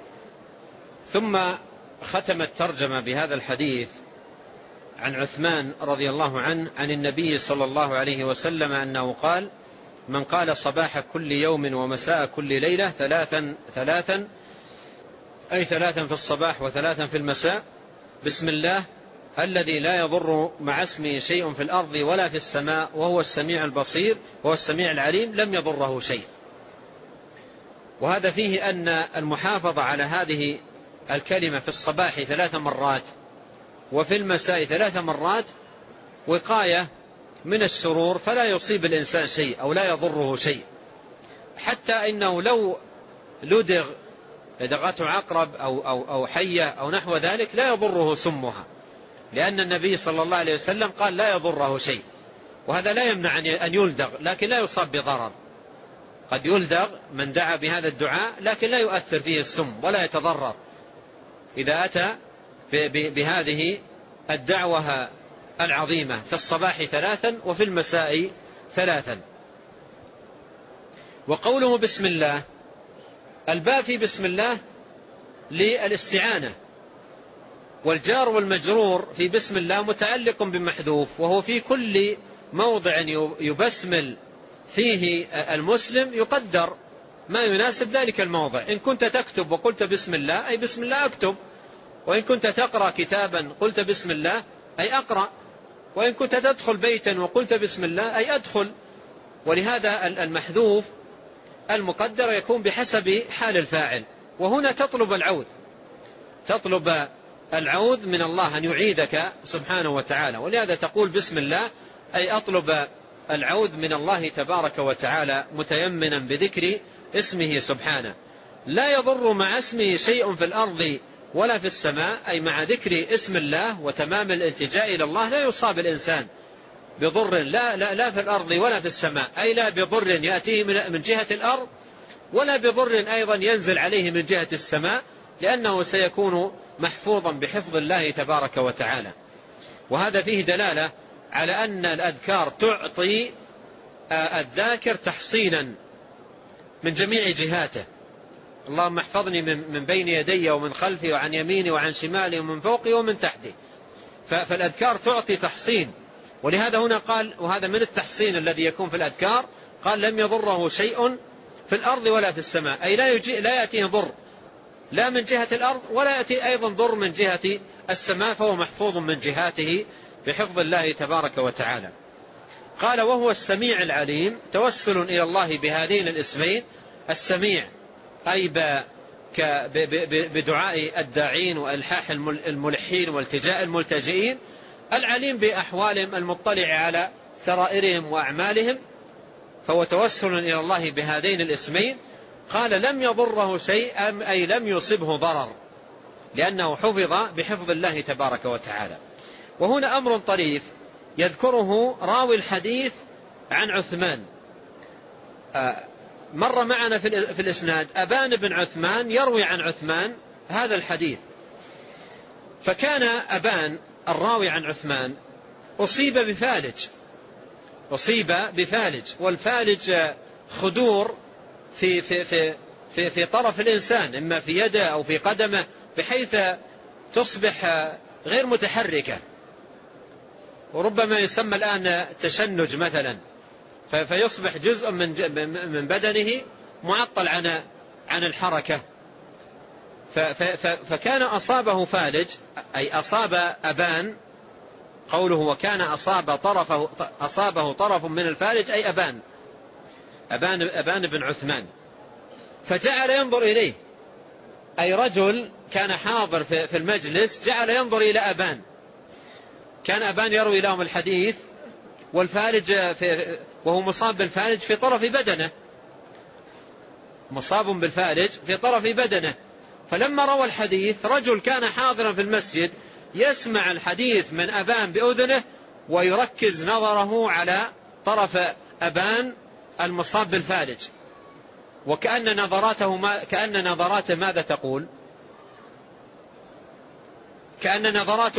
ثم ختم الترجمة بهذا الحديث عن عثمان رضي الله عنه عن النبي صلى الله عليه وسلم أنه قال: من قال صباح كل يوم ومساء كل ليلة ثلاثا أي ثلاثا في الصباح وثلاثا في المساء: بسم الله الذي لا يضر مع اسمه شيء في الأرض ولا في السماء وهو السميع البصير وهو السميع العليم، لم يضره شيء. وهذا فيه أن المحافظة على هذه الكلمة في الصباح 3 مرات وفي المساء 3 مرات وقاية من الشرور، فلا يصيب الإنسان شيء أو لا يضره شيء، حتى إنه لو لدغته عقرب أو حية أو نحو ذلك لا يضره سمها، لأن النبي صلى الله عليه وسلم قال: لا يضره شيء. وهذا لا يمنع أن يلدغ، لكن لا يصاب بضرر. قد يلدغ من دعا بهذا الدعاء لكن لا يؤثر فيه السم ولا يتضرر إذا أتى بهذه الدعوة العظيمة في الصباح 3 وفي المساء 3. وقوله بسم الله، الباء في بسم الله للاستعانة، والجار والمجرور في بسم الله متعلق بمحذوف، وهو في كل موضع يبسمل فيه المسلم يقدر ما يناسب ذلك الموضع. إن كنت تكتب وقلت بسم الله أي بسم الله أكتب، وإن كنت تقرأ كتابا قلت بسم الله أي أقرأ، وإن كنت تدخل بيتا وقلت بسم الله أي أدخل. ولهذا المحذوف المقدر يكون بحسب حال الفاعل. وهنا تطلب العوذ من الله أن يعيدك سبحانه وتعالى، ولهذا تقول بسم الله، أي أطلب العوذ من الله تبارك وتعالى متيمنا بذكر اسمه سبحانه. لا يضر مع اسمه شيء في الأرض ولا في السماء، أي مع ذكر اسم الله وتمام الالتجاء إلى الله لا يصاب الإنسان بضر لا في الأرض ولا في السماء، أي لا بضر يأتيه من جهة الأرض ولا بضر أيضا ينزل عليه من جهة السماء، لأنه سيكون محفوظا بحفظ الله تبارك وتعالى. وهذا فيه دلالة على أن الأذكار تعطي الذاكر تحصينا من جميع جهاته. اللهم احفظني من بين يدي ومن خلفي وعن يميني وعن شمالي ومن فوقي ومن تحتي. فالأذكار تعطي تحصين، ولهذا هنا قال وهذا من التحصين الذي يكون في الأذكار، قال لم يضره شيء في الأرض ولا في السماء، أي لا يأتيه ضر لا من جهة الأرض ولا يأتي أيضا ضر من جهة السماء، فهو محفوظ من جهاته بحفظ الله تبارك وتعالى. قال وهو السميع العليم، توسل إلى الله بهذين الاسمين، السميع أي بدعاء الداعين وإلحاح الملحين والتجاء الملتجئين، العليم بأحوالهم المطلع على سرائرهم وأعمالهم، فهو توسل إلى الله بهذين الاسمين. قال لم يضره شيء أي لم يصبه ضرر، لأنه حفظ بحفظ الله تبارك وتعالى. وهنا أمر طريف يذكره راوي الحديث عن عثمان. مر معنا في الإسناد أبان بن عثمان يروي عن عثمان هذا الحديث، فكان أبان الراوي عن عثمان أصيب بفالج، والفالج خدور في طرف الإنسان، إما في يده أو في قدمه، بحيث تصبح غير متحركة، وربما يسمى الآن تشنج مثلا، فيصبح جزء من بدنه معطل عن الحركة. فكان أصابه فالج، أي أصاب أبان، قوله وكان أصابه طرف من الفالج أي أبان بن عثمان، فجعل ينظر إليه، أي رجل كان حاضر في المجلس جعل ينظر إلى أبان. كان أبان يروي لهم الحديث والفالج وهو مصاب بالفالج في طرف بدنه، مصاب بالفالج في طرف بدنه. فلما روى الحديث رجل كان حاضرا في المسجد يسمع الحديث من أبان بأذنه ويركز نظره على طرف أبان المصاب بالفالج، وكأن نظراته ماذا تقول؟ كأن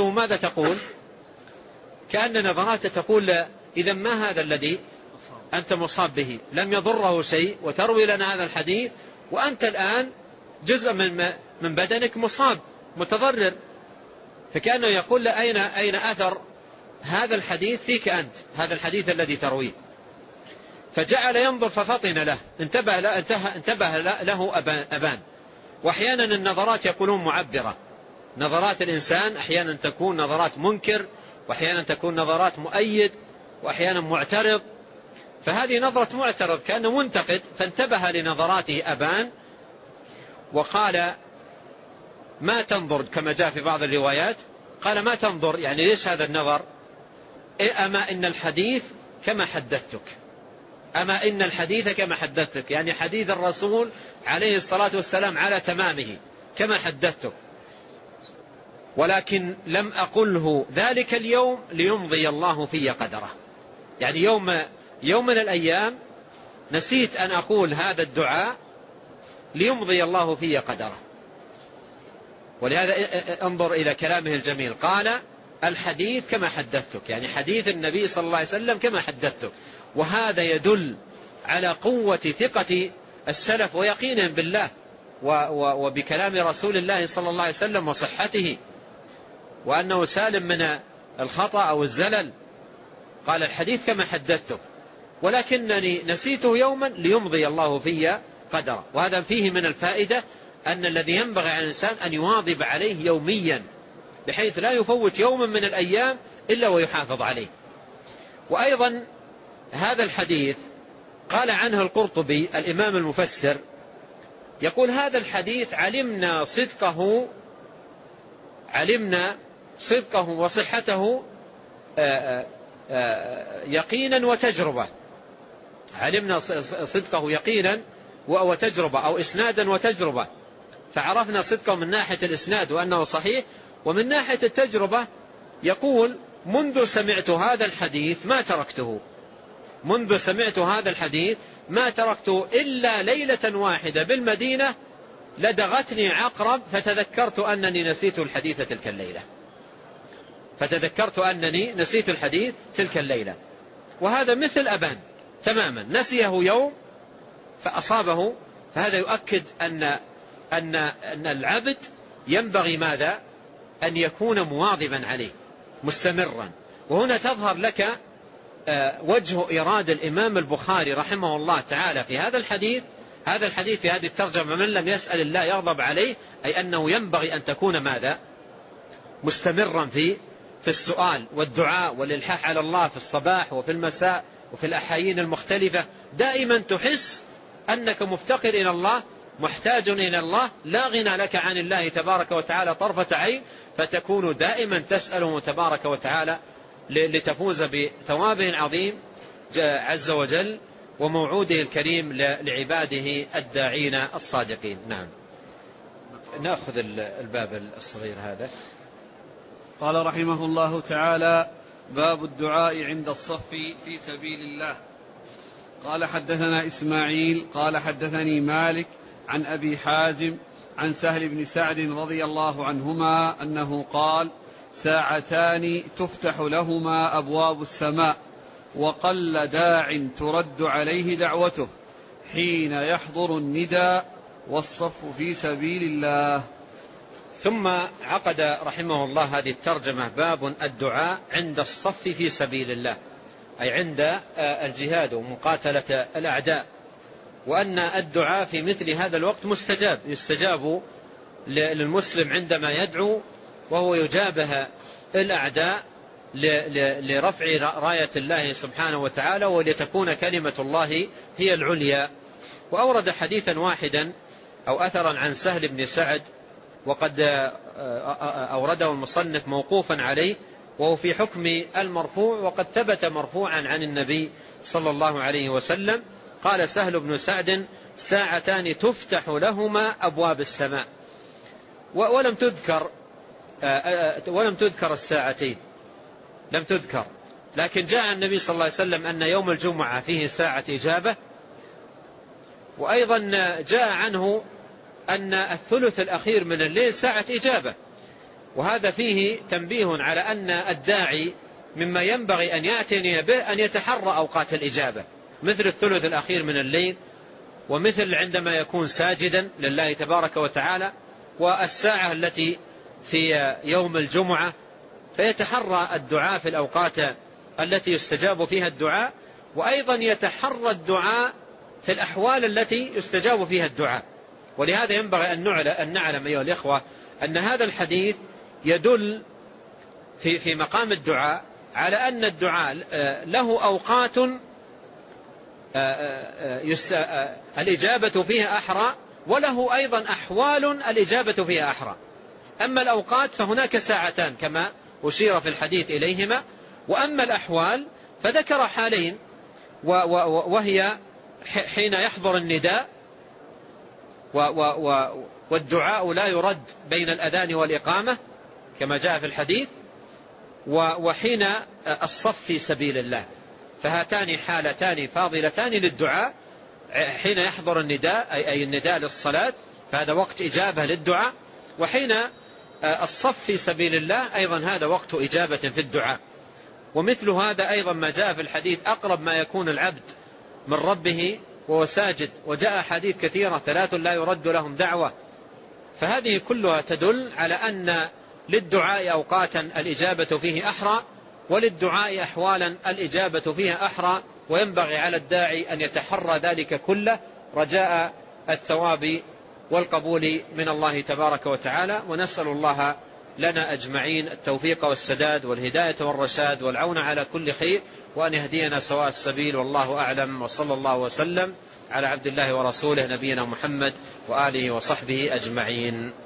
نظراته تقول إذا ما هذا الذي أنت مصاب به؟ لم يضره شيء وتروي لنا هذا الحديث، وأنت الآن جزء من بدنك مصاب متضرر. فكأنه يقول أين أثر هذا الحديث فيك أنت، هذا الحديث الذي ترويه؟ فجعل ينظر ففطن له، انتبه له أبان. وأحيانا النظرات يقولون معبرة، نظرات الإنسان أحيانا تكون نظرات منكر، وأحيانا تكون نظرات مؤيد، وأحيانا معترض. فهذه نظرة معترض كأنه منتقد، فانتبه لنظراته أبان وقال ما تنظر، كما جاء في بعض الروايات قال ما تنظر، يعني ليش هذا النظر؟ أما إن الحديث كما حدثتك، يعني حديث الرسول عليه الصلاة والسلام على تمامه كما حدثتك، ولكن لم أقله ذلك اليوم ليمضي الله في قدره. يعني يوم من الأيام نسيت أن أقول هذا الدعاء ليمضي الله في قدره. ولهذا انظر إلى كلامه الجميل، قال الحديث كما حدثتك، يعني حديث النبي صلى الله عليه وسلم كما حدثتك. وهذا يدل على قوة ثقة السلف ويقينهم بالله وبكلام رسول الله صلى الله عليه وسلم وصحته، وأنه سالم من الخطأ أو الزلل. قال الحديث كما حدثتك ولكنني نسيته يوما ليمضي الله في قدره. وهذا فيه من الفائدة أن الذي ينبغي على الإنسان أن يواظب عليه يوميا، بحيث لا يفوت يوما من الأيام إلا ويحافظ عليه. وأيضا هذا الحديث قال عنه القرطبي الإمام المفسر يقول: هذا الحديث علمنا صدقه وصحته يقينا وتجربة. علمنا صدقه يقينا وتجربة، أو إسنادا وتجربة، فعرفنا صدقه من ناحية الإسناد وأنه صحيح، ومن ناحية التجربة يقول: منذ سمعت هذا الحديث ما تركته إلا ليلة واحدة بالمدينة لدغتني عقرب فتذكرت أنني نسيت الحديث تلك الليلة. وهذا مثل أبان تماما، نسيه يوم فأصابه. فهذا يؤكد أن العبد ينبغي ماذا؟ أن يكون مواظبا عليه مستمرا. وهنا تظهر لك وجه إرادة الإمام البخاري رحمه الله تعالى في هذا الحديث في هذه الترجمة: من لم يسأل الله يغضب عليه، أي أنه ينبغي أن تكون ماذا؟ مستمرا في السؤال والدعاء والإلحاح على الله في الصباح وفي المساء وفي الأحايين المختلفة. دائما تحس أنك مفتقر إلى الله، محتاج إلى الله، لا غنى لك عن الله تبارك وتعالى طرفة عين، فتكون دائما تسأله تبارك وتعالى لتفوز بثوابه العظيم عز وجل وموعوده الكريم لعباده الداعين الصادقين. نعم، نأخذ الباب الصغير هذا. قال رحمه الله تعالى: باب الدعاء عند الصف في سبيل الله. قال: حدثنا إسماعيل قال: حدثني مالك عن أبي حازم عن سهل بن سعد رضي الله عنهما أنه قال: ساعتان تفتح لهما أبواب السماء، وقل داع ترد عليه دعوته، حين يحضر النداء والصف في سبيل الله. ثم عقد رحمه الله هذه الترجمة: باب الدعاء عند الصف في سبيل الله، أي عند الجهاد ومقاتلة الأعداء، وأن الدعاء في مثل هذا الوقت مستجاب، يستجاب للمسلم عندما يدعو وهو يجابه الأعداء لرفع راية الله سبحانه وتعالى ولتكون كلمة الله هي العليا. وأورد حديثا واحدا أو أثرا عن سهل بن سعد، وقد أورده المصنف موقوفا عليه، وهو في حكم المرفوع، وقد ثبت مرفوعا عن النبي صلى الله عليه وسلم. قال سهل بن سعد: ساعتان تفتح لهما أبواب السماء. ولم تذكر الساعتين، لم تذكر، لكن جاء النبي صلى الله عليه وسلم أن يوم الجمعة فيه ساعة إجابة، وأيضا جاء عنه أن الثلث الأخير من الليل ساعة إجابة. وهذا فيه تنبيه على أن الداعي مما ينبغي أن يعتني به أن يتحرى أوقات الإجابة، مثل الثلث الأخير من الليل، ومثل عندما يكون ساجدا لله تبارك وتعالى، والساعة التي في يوم الجمعة، فيتحرى الدعاء في الأوقات التي يستجاب فيها الدعاء، وأيضا يتحرى الدعاء في الأحوال التي يستجاب فيها الدعاء. ولهذا ينبغي أن نعلم أيها الإخوة أن هذا الحديث يدل في مقام الدعاء على أن الدعاء له أوقات الإجابة فيها أحرى، وله أيضا أحوال الإجابة فيها أحرى. أما الأوقات فهناك ساعتان كما أشير في الحديث إليهما، وأما الأحوال فذكر حالين، وهي حين يحضر النداء والدعاء لا يرد بين الأذان والإقامة كما جاء في الحديث، وحين الصف في سبيل الله. فهاتان حالتان فاضلتان للدعاء: حين يحضر النداء أي النداء للصلاة، فهذا وقت إجابة للدعاء، وحين الصف في سبيل الله أيضا هذا وقت إجابة في الدعاء. ومثل هذا أيضا ما جاء في الحديث: أقرب ما يكون العبد من ربه وهو ساجد. وجاء حديث كثيرة: 3 لا يرد لهم دعوة. فهذه كلها تدل على أن للدعاء أوقاتا الإجابة فيه أحرى، وللدعاء أحوالا الإجابة فيها أحرى، وينبغي على الداعي أن يتحرى ذلك كله رجاء الثواب والقبول من الله تبارك وتعالى. ونسأل الله لنا أجمعين التوفيق والسداد والهداية والرشاد والعون على كل خير، وأن يهدينا سواء السبيل، والله أعلم. وصلى الله وسلم على عبد الله ورسوله نبينا محمد وآله وصحبه أجمعين.